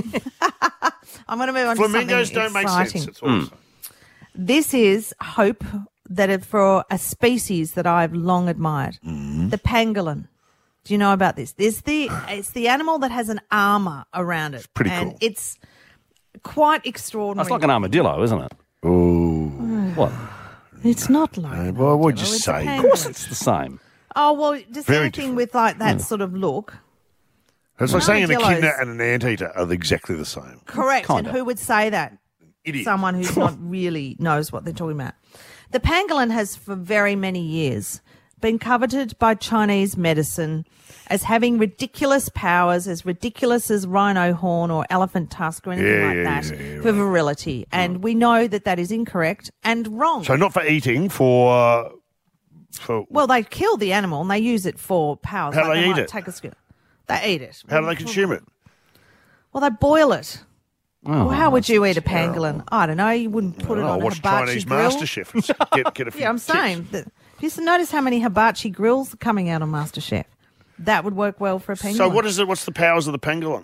D: I'm going to move on
C: Flamingos
D: to
C: don't
D: something
C: make
D: exciting.
C: sense. That's all I'm saying.
D: This is hope that it, for a species that I've long admired,
C: Mm-hmm.
D: the pangolin. Do you know about this? There's the it's the animal that has an armor around it.
C: pretty
D: and
C: cool.
D: It's quite extraordinary.
E: That's like an armadillo, isn't it?
C: Oh.
E: What?
D: It's not like.
C: Uh, well, what'd you
D: It's a
C: say?
D: pangolin.
E: Of course it's the same.
D: Oh well, just
C: Very
D: anything with like that sort of look.
C: It's like saying an
D: Armadillos.
C: echidna and an anteater are exactly the same.
D: Correct.
E: Kinda.
D: And who would say that?
C: Idiot.
D: Someone who's not really knows what they're talking about. The pangolin has for very many years been coveted by Chinese medicine as having ridiculous powers, as ridiculous as rhino horn or elephant tusk or anything
C: Yeah,
D: like
C: yeah,
D: that
C: yeah, yeah,
D: for virility. And we know that that is incorrect and wrong.
C: So not for eating, for uh, for
D: well, they kill the animal and they use it for powers.
C: How do
D: Like
C: they eat
D: might
C: it?
D: Take a skin. They eat it.
C: how do they consume it?
D: Well, they boil it.
E: Oh,
D: well, how would
E: that's
D: you eat a
E: terrible.
D: pangolin? I don't know. You wouldn't put it
C: Oh,
D: on a
C: watch
D: hibachi
C: Chinese
D: grill.
C: MasterChef and get, get a few
D: Yeah, I'm
C: tips.
D: saying. That, you used to notice how many hibachi grills are coming out on MasterChef. That would work well for a penguin.
C: So what is it? What's the powers of the pangolin?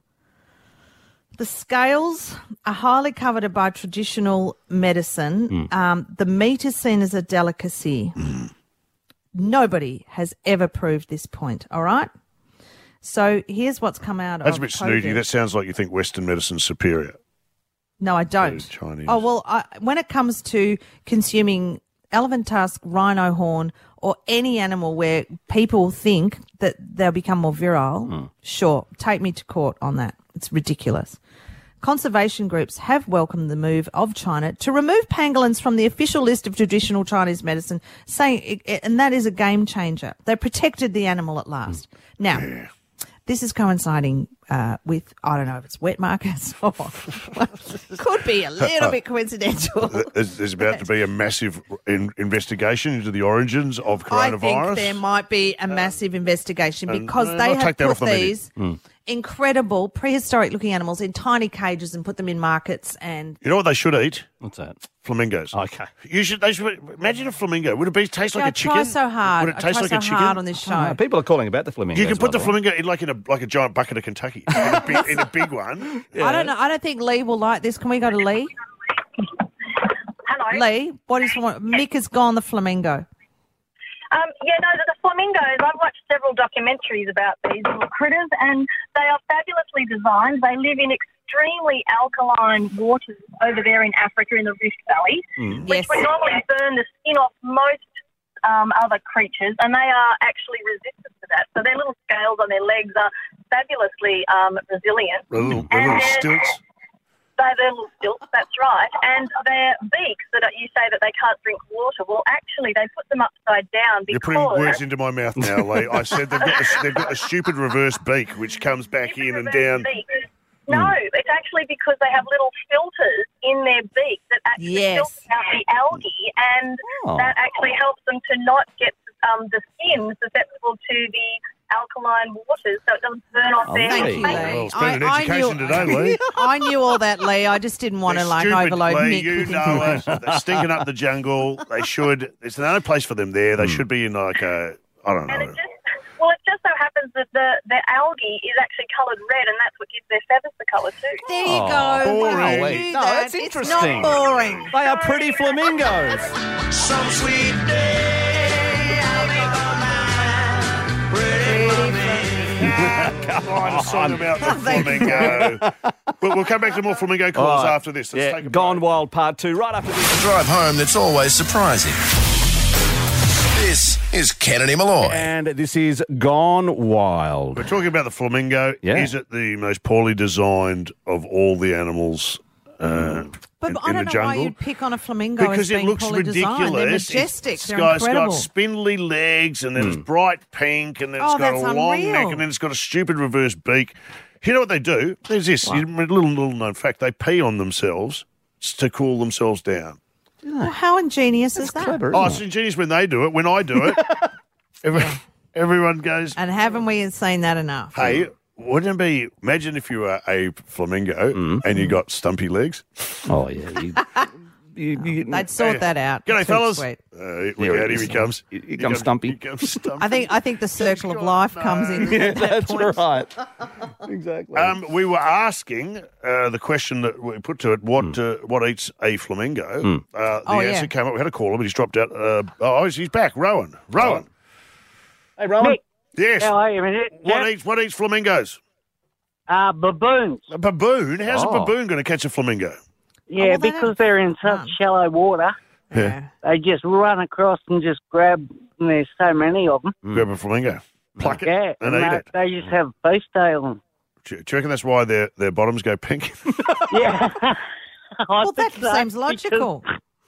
D: The scales are highly coveted by traditional medicine.
C: Mm.
D: Um, the meat is seen as a delicacy.
C: Mm.
D: Nobody has ever proved this point, all right? So here's what's come out
C: That's
D: of
C: a bit snooty.
D: COVID.
C: That sounds like you think Western medicine's superior.
D: No, I don't.
C: to Chinese.
D: Oh, well, I, when it comes to consuming elephant tusk, rhino horn, or any animal where people think that they'll become more virile, sure, take me to court on that. It's ridiculous. Conservation groups have welcomed the move of China to remove pangolins from the official list of traditional Chinese medicine, saying, it, it- and that is a game changer. They protected the animal at last. Now, this is coinciding uh, with, I don't know if it's wet markets or could be a little bit coincidental.
C: There's, there's about to be a massive in, investigation into the origins of
D: I
C: coronavirus.
D: think there might be a massive investigation
C: and,
D: because
C: uh,
D: they
C: I'll
D: have
C: take that
D: put
C: off the menu.
D: these incredible prehistoric-looking animals in tiny cages and put them in markets and...
C: You know what they should eat?
E: What's that?
C: Flamingos.
E: Okay.
C: You should. They should imagine a flamingo. Would it be taste like
D: I
C: a chicken?
D: try so hard.
C: Would it
D: I
C: taste
D: try
C: like
D: so
C: a chicken?
D: hard on this show.
E: Uh, people are calling about the flamingos.
C: You can put
E: by
C: the
E: way.
C: flamingo in like in a like a giant bucket of Kentucky in a big, in a big one.
D: I don't know. I don't think Lee will like this. Can we go to Lee?
G: Hello.
D: Lee, what is Mick has gone the flamingo?
G: Um, yeah, no, the, the flamingos, I've watched several documentaries about these little critters, and they are fabulously designed. They live in extremely alkaline waters over there in Africa in the Rift Valley,
D: Mm.
G: which
D: Yes.
G: would normally burn the skin off most um, other creatures, and they are actually resistant to that. So their little scales on their legs are fabulously um, resilient.
C: The little, the
G: And
C: little
G: they're-
C: stilts.
G: They're, they're little stilts, that's right. And their beaks, that are, you say that they can't drink water, well, actually, they put them upside down
C: You're
G: because...
C: putting words into my mouth now, Lee. I said they've got, the, they've got the stupid reverse beak, which comes back in and down.
G: beak. No, it's actually because they have little filters in their beak that actually
D: Yes.
G: filter out the algae, and
D: Oh.
G: that actually helps them to not get um, the skin susceptible to the alkaline waters, so it doesn't burn off their
D: Thank you,
G: face.
D: Lee.
C: it's been an education today, Lee.
D: I knew all that, Lee. I just didn't want to
C: They're
D: like
C: stupid,
D: overload
C: Lee.
D: Mick.
C: You
D: with
C: know it.
D: information.
C: They're stinking up the jungle. They should. There's no place for them there. They
E: Hmm.
C: should be in like a. I don't
G: And
C: know.
G: it just, well, it just so happens that the, the algae is actually coloured red, and that's what gives their feathers the colour too.
D: There you go.
C: boring.
D: Wow,
E: Wait.
D: you
E: No,
D: that.
E: that's
D: It's
E: interesting.
D: not boring.
E: They are pretty flamingos.
P: Some sweet day, I'll be by mine. Pretty
C: Come on, a song about the flamingo. But we'll come back to more flamingo calls
E: All right.
C: after this. Let's
E: Yeah,
C: take a
E: Gone Wild Part Two, right after this.
B: A drive home that's always surprising. This is Kennedy Malloy.
E: And this is Gone Wild.
C: We're talking about the flamingo.
E: Yeah.
C: Is it the most poorly designed of all the animals uh,
D: But
C: in,
D: I
C: in
D: don't
C: the
D: know
C: jungle?
D: why you'd pick on a flamingo as
C: Because it
D: being
C: looks
D: poorly
C: ridiculous.
D: designed. They're
C: It's-
D: majestic.
C: It's
D: They're
C: got, it's
D: incredible.
C: got spindly legs, and then
E: Hmm.
C: it's bright pink, and then it's
D: Oh,
C: got
D: that's
C: a long
D: unreal.
C: neck, and then it's got a stupid reverse beak. You know what they do? There's this you- a little little known fact: they pee on themselves to cool themselves down.
D: Well, how ingenious is that?
E: Clever,
C: Oh,
E: isn't
C: it's ingenious when they do it. When I do it, every, everyone goes,
D: And haven't we seen that enough?
C: "Hey, wouldn't it be? Imagine if you were a flamingo
E: Mm.
C: and you got stumpy legs."
E: it? Oh, yeah. You, you, you,
D: They'd sort that out.
C: G'day,
D: Too
C: fellas.
D: sweet.
C: Uh, look
E: Here
C: out,
E: he
C: here he
E: is.
C: comes.
E: Here he comes Stumpy.
C: Here comes Stumpy.
D: I think I think the circle of life comes in.
E: yeah,
D: at that
E: that's
D: point.
E: right. Exactly.
C: Um, we were asking uh, the question that we put to it: what
E: Hmm.
C: uh, what eats a flamingo?
E: Mm.
C: Uh, the
D: Oh,
C: answer
D: yeah.
C: came up. We had a caller, but he's dropped out. Uh, oh, he's, he's back. Rowan. Rowan.
E: Hey, Rowan.
K: Nick,
C: Yes.
K: how are you, mate?
C: What
K: Yeah.
C: eats what eats flamingos?
K: Uh, baboons.
C: A baboon. How's
E: Oh.
C: a baboon going to catch a flamingo?
K: Yeah,
D: well, they
K: because
D: have
K: they're in such
D: fun.
K: shallow water,
C: Yeah.
K: they just run across and just grab, and there's so many of them.
C: Grab a flamingo, pluck it,
K: Yeah,
C: and
K: and
C: eat
K: they,
C: it.
K: they just have beef tail on.
C: Do you do you reckon that's why their their bottoms go pink?
K: Yeah.
D: Well, that seems logical.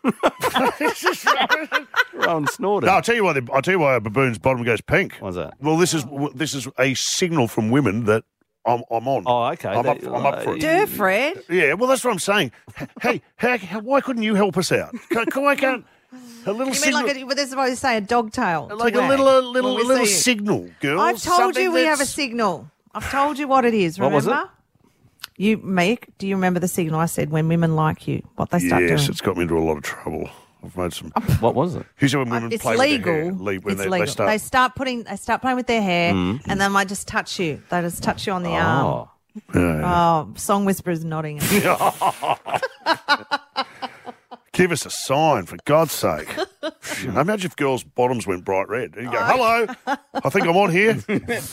E: Rowan snorted.
C: No, I'll tell you why. The, I'll tell you why a baboon's bottom goes pink.
E: What's that?
C: Well, this is this is a signal from women that I'm I'm on.
E: Oh, okay.
C: I'm up,
E: They-
C: I'm up for it.
D: Do, Fred.
C: Yeah, well, that's what I'm saying. Hey, how, how, why couldn't you help us out? Can, can, why can't a little
D: You mean
C: signal,
D: like a, well, this is what you say, a dog tail? to
C: like a
D: wag
C: little, a little,
D: when
C: a
D: we
C: little
D: see you.
C: signal, girl?
D: I've told
C: Something
D: you we have a
C: that's-
D: signal. I've told you what it is.
E: What
D: Remember?
E: was it?
D: You, Meek, do you remember the signal I said when women like you? What they start
C: Yes,
D: doing?
C: it's got me into a lot of trouble. I've made some.
E: What was it?
C: Usually when women
D: It's
C: play
D: legal.
C: with their hair, leave when
D: it's
C: they,
D: legal.
C: they start.
D: They start putting. They start playing with their hair,
C: Mm.
D: and they might just touch you. They just touch you on the arm.
C: Yeah.
D: Oh, song whisperers nodding.
C: Give us a sign, for God's sake. Imagine if girls' bottoms went bright red. And you go, hello, I think I'm on here.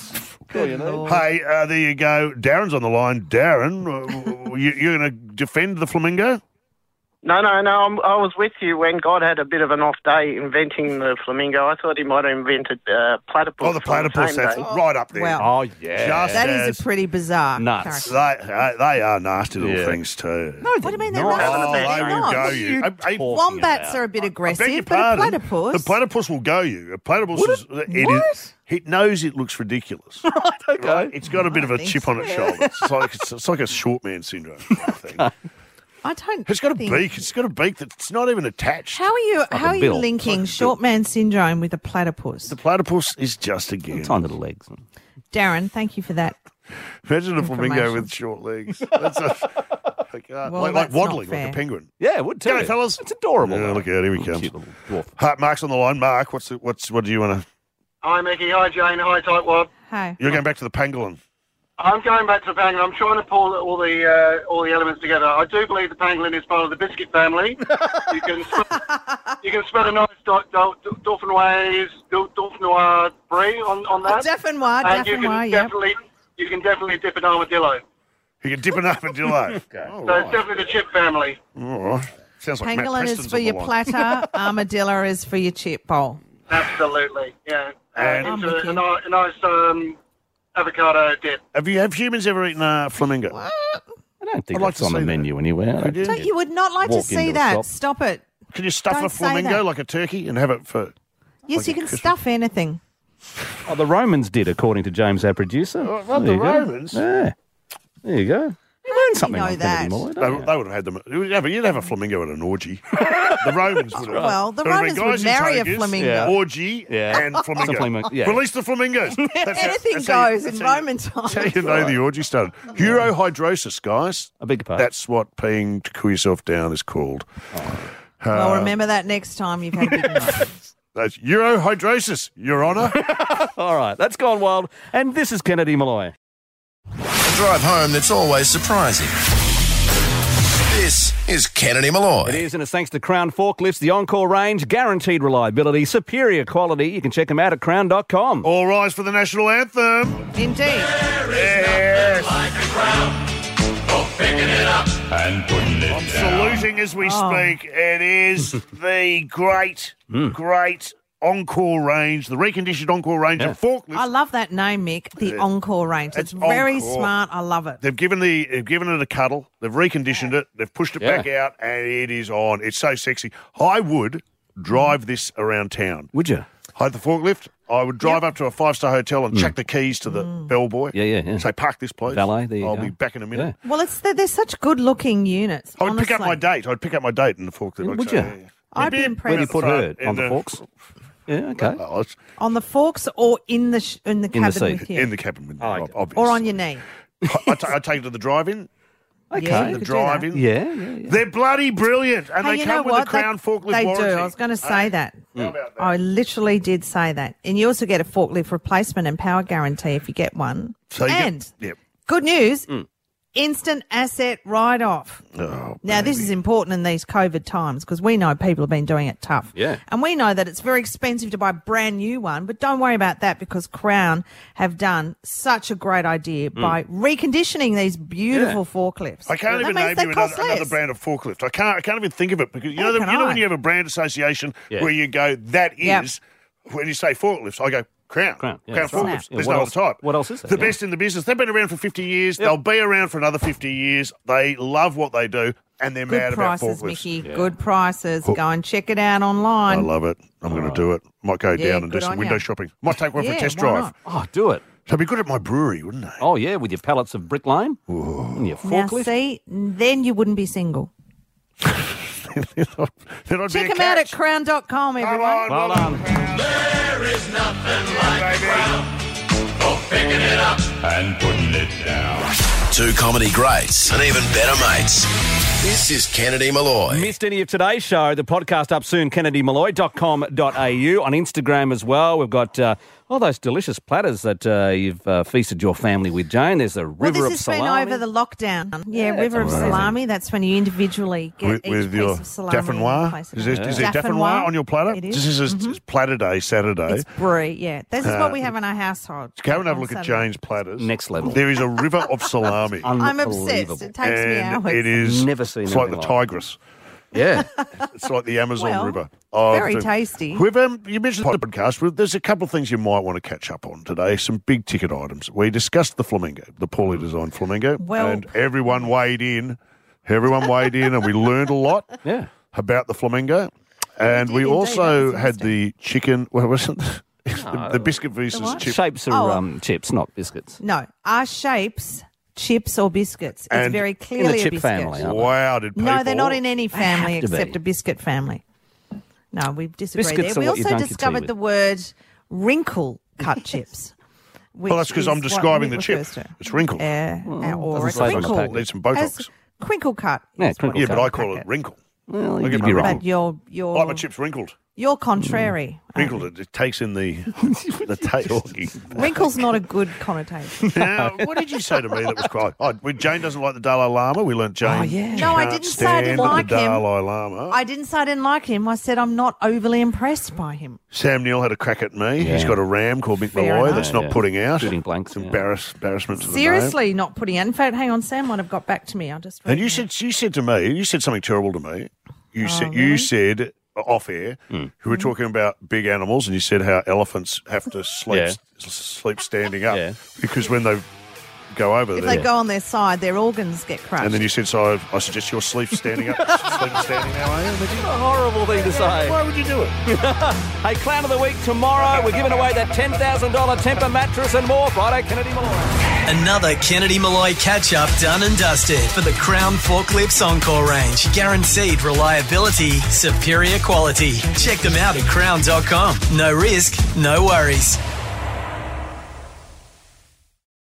C: Hey, uh, there you go. Darren's on the line. Darren, uh, you, you're going to defend the flamingo?
H: No, no, no. I'm, I was with you when God had a bit of an off day inventing the flamingo. I thought he might have invented uh, platypus.
C: Oh, the platypus, that's right up there.
D: Well,
E: Oh, yeah.
C: Just
D: that
C: as
D: is a pretty bizarre
E: Nuts.
C: They,
D: character.
C: uh, they are nasty little
E: Yeah.
C: things too.
D: No, what do you mean they're
C: Oh,
D: not?
C: they
D: They're
C: will
D: not.
C: go you. A- a-
D: Wombats are a bit
C: I beg your
D: aggressive, but a
C: pardon.
D: platypus.
C: The platypus will go you. A platypus is, it is. It knows it looks ridiculous. Right, okay. It's got a bit of a
D: think
C: chip
D: so.
C: on its shoulder. It's like it's, it's like a short man syndrome kind of thing.
D: I don't.
C: It's got a
D: think-
C: beak. It's got a beak that's not even attached.
D: How are you?
C: Like
D: how
C: a
D: are you
C: bill.
D: linking
C: It's like a
D: short man syndrome with a platypus?
C: The platypus is just again.
E: Tiny little legs.
D: Darren, thank you for that.
C: Imagine a flamingo
D: Information.
C: with short legs. That's a, I can't-
D: Well,
C: like, like
D: that's not
C: waddling, like
D: fair.
C: a penguin.
E: Yeah, it would too.
C: G'day, fellas.
E: It's adorable.
C: Yeah,
E: though.
C: look out, here he
E: Little
C: comes.
E: cute little dwarf.
C: Hi, Mark's on the line. Mark, what's the, what's what do you want to?
J: Hi, Mickey. Hi, Jane. Hi, Tightwad.
D: Hi.
C: You're going back to the pangolin.
J: I'm going back to the pangolin. I'm trying to pull all the uh, all the elements together. I do believe the pangolin is part of the biscuit family. you can spread, you can spread a nice do, do, do, Dauphinoise, do, Dauphinoise brie on, on that.
D: Oh, Dauphinoise,
J: and you
D: Dauphinoise,
J: can
D: yeah.
J: definitely you can definitely dip an armadillo.
C: You can dip an armadillo. Okay.
J: So it's definitely the chip family.
C: All right. Sounds like Matt
D: Pangolin is
C: Preston's
D: for
C: on the
D: your
C: line.
D: platter. Armadillo is for your chip bowl.
J: Absolutely, yeah.
C: And-
J: And into a, ni- a nice um, avocado dip.
C: Have you have humans ever eaten a flamingo?
E: I don't think
C: I'd like
E: that's
C: to
E: on the
C: see that.
E: menu anywhere.
C: Could you?
D: Don't you would not like
E: Walk
D: to see
E: into a
D: that?
E: shop.
D: Stop it.
C: Can you stuff
D: Don't
C: a
D: say
C: flamingo
D: that.
C: like a turkey and have it for?
D: Yes,
C: Like
D: you
C: a
D: can
C: Christmas-
D: stuff anything.
E: Oh, the Romans did, according to James, our producer.
C: Oh, not
E: There
C: the
E: you go.
C: Romans.
E: Yeah. There you go. You learned something
D: know
E: like
D: that?
E: Anymore,
C: They,
E: don't you?
C: they would have had them. Yeah, but you'd have a flamingo at an orgy. The Romans would have.
D: Well, the
C: There would have
D: Romans
C: been
D: would
C: guys in
D: marry a
C: togas,
D: flamingo.
E: Yeah.
C: Orgy
E: Yeah.
C: and flamingo.
E: Some flamingo, yeah.
C: Release the flamingos. That's how-
D: Anything
C: that's how you-
D: goes in
C: that's how you-
D: Roman times.
C: That's how you know the orgy started. Urohydrosis, guys.
E: I beg your pardon.
C: That's what peeing to cool yourself down is called.
D: Well,
C: Uh,
D: remember that next time you've had a big night.
C: That's urohydrosis, Your Honour.
E: All right, that's gone wild. And this is Kennedy Malloy.
B: A drive home that's always surprising. This is Kennedy Malloy.
E: It is, and it's thanks to Crown Forklifts, the Encore range, guaranteed reliability, superior quality. You can check them out at crown dot com.
C: All rise for the national anthem.
D: Indeed.
C: Yes.
L: Picking it up and putting it
C: I'm
L: down.
C: saluting as we
D: Oh.
C: speak. It is the great, great Encore range, the reconditioned Encore range of forklifts.
D: I love that name, Mick. The Encore range. It's,
C: It's
D: very
C: Encore.
D: smart. I love it.
C: They've given the they've given it a cuddle. They've reconditioned it. They've pushed it
E: Yeah.
C: back out, and it is on. It's so sexy. I would drive this around town.
E: Would you?
C: I had the forklift. I would drive up to a five star hotel and chuck the keys to the bellboy.
E: Yeah, yeah, yeah.
C: Say, park this place.
E: Valet, there you
C: I'll
E: go.
C: be back in a minute.
D: Well, it's they're, they're such good-looking units.
C: I would pick up
D: honestly.
C: my date. I'd pick up my date in the forklift. I'd
E: Would
C: say,
E: you?
C: yeah, yeah.
D: I'd be
C: Yeah,
D: impressed.
E: Where do you put her?
C: front
E: On the
C: and, uh,
E: forks? Yeah, okay.
C: Oh, it's
D: On the forks or in the sh- in the
E: In the
D: cabin
E: seat.
D: with you,
C: in the cabin with
E: Oh,
C: Rob,
E: okay.
C: obvious.
D: or on your knee.
C: I, ta- I take it to the drive-in.
E: Okay.
D: Yeah, you
C: The
D: could do that.
C: drive-in.
E: Yeah, yeah, yeah.
C: They're bloody brilliant, and
D: Hey,
C: they
D: you
C: come
D: know
C: with
D: what?
C: a Crown
D: they,
C: forklift
D: they
C: warranty.
D: do. I was going to say that.
C: How about that?
D: I literally did say that. And you also get a forklift replacement and power guarantee if you get one.
C: So you get-
D: and
C: Yep.
D: good news, instant asset write-off.
C: Oh,
D: Now, this is important in these COVID times because we know people have been doing it tough.
E: Yeah.
D: And we know that it's very expensive to buy a brand new one, but don't worry about that because Crown have done such a great idea by reconditioning these beautiful forklifts.
C: I can't
D: That
C: even
D: means
C: name
D: they
C: you
D: cost
C: another, another
D: less.
C: brand of forklift. I can't. I can't even think of it because you know,
D: How
C: the,
D: can
C: you know
D: I?
C: when you have a brand association
E: Yeah.
C: where you go, that is
D: Yep.
C: when you say forklifts, I go Crown.
E: Crown, yeah,
C: Crown
E: that's right.
C: forklifts.
E: Yeah,
C: There's
E: what
C: no
E: else-
C: other type.
E: what else is there?
C: The
E: Yeah.
C: best in the business. They've been around for fifty years.
E: Yep.
C: They'll be around for another fifty years. They love what they do, and they're mad
D: Good
C: about
D: prices,
C: forklifts.
D: Mickey. Good prices. Go and check it out online.
C: I love it. I'm going to do it. Might go
D: Yeah,
C: down and do
D: good
C: some
D: on
C: window
D: ya.
C: shopping. Might take one for
D: Yeah,
C: a test
D: why
C: drive.
D: not?
E: Oh, do it.
C: So it'd be good at my brewery, wouldn't they?
E: Oh, yeah, with your pallets of Brick Lane and your
D: Now,
E: forklift.
D: see, then you wouldn't be single.
C: Then I'd be
D: Check
C: a
D: them out at
C: catch.
D: crown dot com,
C: Come
D: everyone.
C: on,
E: Well done.
L: There is nothing like a crown for picking it up and putting it down.
B: Two comedy greats and even better mates. This is Kennedy Malloy.
E: Missed any of today's show? The podcast up soon, kennedy malloy dot com dot a u. On Instagram as well, we've got uh, all those delicious platters that uh, you've uh, feasted your family with, Jane. There's a river
D: Well, this
E: of
D: has
E: salami.
D: been over the lockdown. Yeah,
E: Yeah,
D: river of
E: it's amazing.
D: salami. That's when you individually get
C: with,
D: each
C: with
D: piece
C: your
D: of salami. and
C: daffinois.
D: place it
C: Is
D: on.
C: there, is there daffinois on your platter?
D: It is.
C: This is
D: Mhm.
C: it's platter day, Saturday.
D: It's brie, yeah. This is
C: Uh,
D: what we have in our household.
C: Go and have a
D: on
C: look at
D: Saturday.
C: Jane's platters.
E: Next level.
C: There is a river of salami.
D: I'm obsessed. It takes me
C: And
D: hours.
C: it is.
E: Never seen
C: It's like the
E: anything like
C: Tigris.
E: Yeah.
C: It's like the Amazon
D: Well,
C: River.
D: very
C: the-
D: tasty.
C: We've, um, you mentioned the podcast. Well, there's a couple of things you might want to catch up on today. Some big ticket items. We discussed the flamingo, the poorly designed flamingo,
D: Well-
C: and everyone weighed in. Everyone weighed in, and we learned a lot
E: Yeah.
C: about the flamingo. And we
D: indeed.
C: also
D: That was
C: had the chicken. What was it?
E: Oh,
C: the, the biscuit versus
D: what?
C: chip.
E: Shapes are
D: Oh.
E: um, chips, not biscuits.
D: No, are shapes chips or biscuits? It's
C: And
D: very
E: In
D: clearly
E: the
D: a
E: chip
D: biscuit.
E: family, aren't they?
C: Wow, did people?
D: No, they're not in any family
E: have to
D: except
E: be.
D: a biscuit family. No, we've disagreed
E: Biscuits
D: there.
E: are
D: We
E: what you
D: also
E: dunk your tea
D: discovered
E: with.
D: the word wrinkle cut chips.
C: Well, that's because I'm describing the chip. It's wrinkle.
D: Uh, or a
E: doesn't say it on the
D: crinkle.
E: package.
C: Need some Botox.
D: As crinkle cut.
E: Yeah,
D: is what
E: crinkle
C: Yeah,
D: it's
C: but
D: on
C: I
D: the
C: call it
D: packet.
C: wrinkle.
E: Well,
C: I
E: you'd
C: get
E: be
C: my
E: wrong.
D: But you're you're
C: I like my chips wrinkled.
D: you're contrary.
C: Wrinkled. It, it takes in the the taste.
D: Wrinkle's not a good connotation.
C: Now, what did you say to me that was quite? Oh, when Jane doesn't like the Dalai Lama. We learnt Jane.
E: Oh, yeah.
D: No, I
C: can't
D: didn't say I didn't
C: stand
D: like
C: the
D: him.
C: Dalai Lama.
D: I didn't say I didn't like him. I said I'm not overly impressed by him.
C: Sam Neill had a crack at me. He's
E: Yeah.
C: got a ram called Mick
D: Fair
C: Malloy
D: enough.
C: that's not
E: Yeah.
C: putting out.
E: Shooting blanks,
C: It's
E: yeah.
C: embarrass, embarrassment to the name.
D: Seriously, not putting out. In fact, hang on, Sam might have got back to me. I just read
C: And you
D: that.
C: said you said to me, you said something terrible to me. You
D: Oh,
C: said
D: really?
C: you said off air,
E: Hmm.
C: who were talking about big animals, and you said how elephants have to sleep
E: Yeah.
C: s- sleep standing up
E: Yeah.
C: because when they go over
D: if
C: there.
D: they go on their side, their organs get crushed.
C: And then you said, so I, I suggest you're sleep standing up. Sleep standing now, are you?
E: A horrible thing to say.
C: Why would you do it?
E: Hey, Clown of the Week tomorrow. We're giving away that ten thousand dollars Temper mattress and more. Friday, Kennedy Malloy.
A: Another Kennedy Malloy catch-up done and dusted for the Crown Forklifts Encore range. Guaranteed reliability, superior quality. Check them out at crown dot com. No risk, no worries.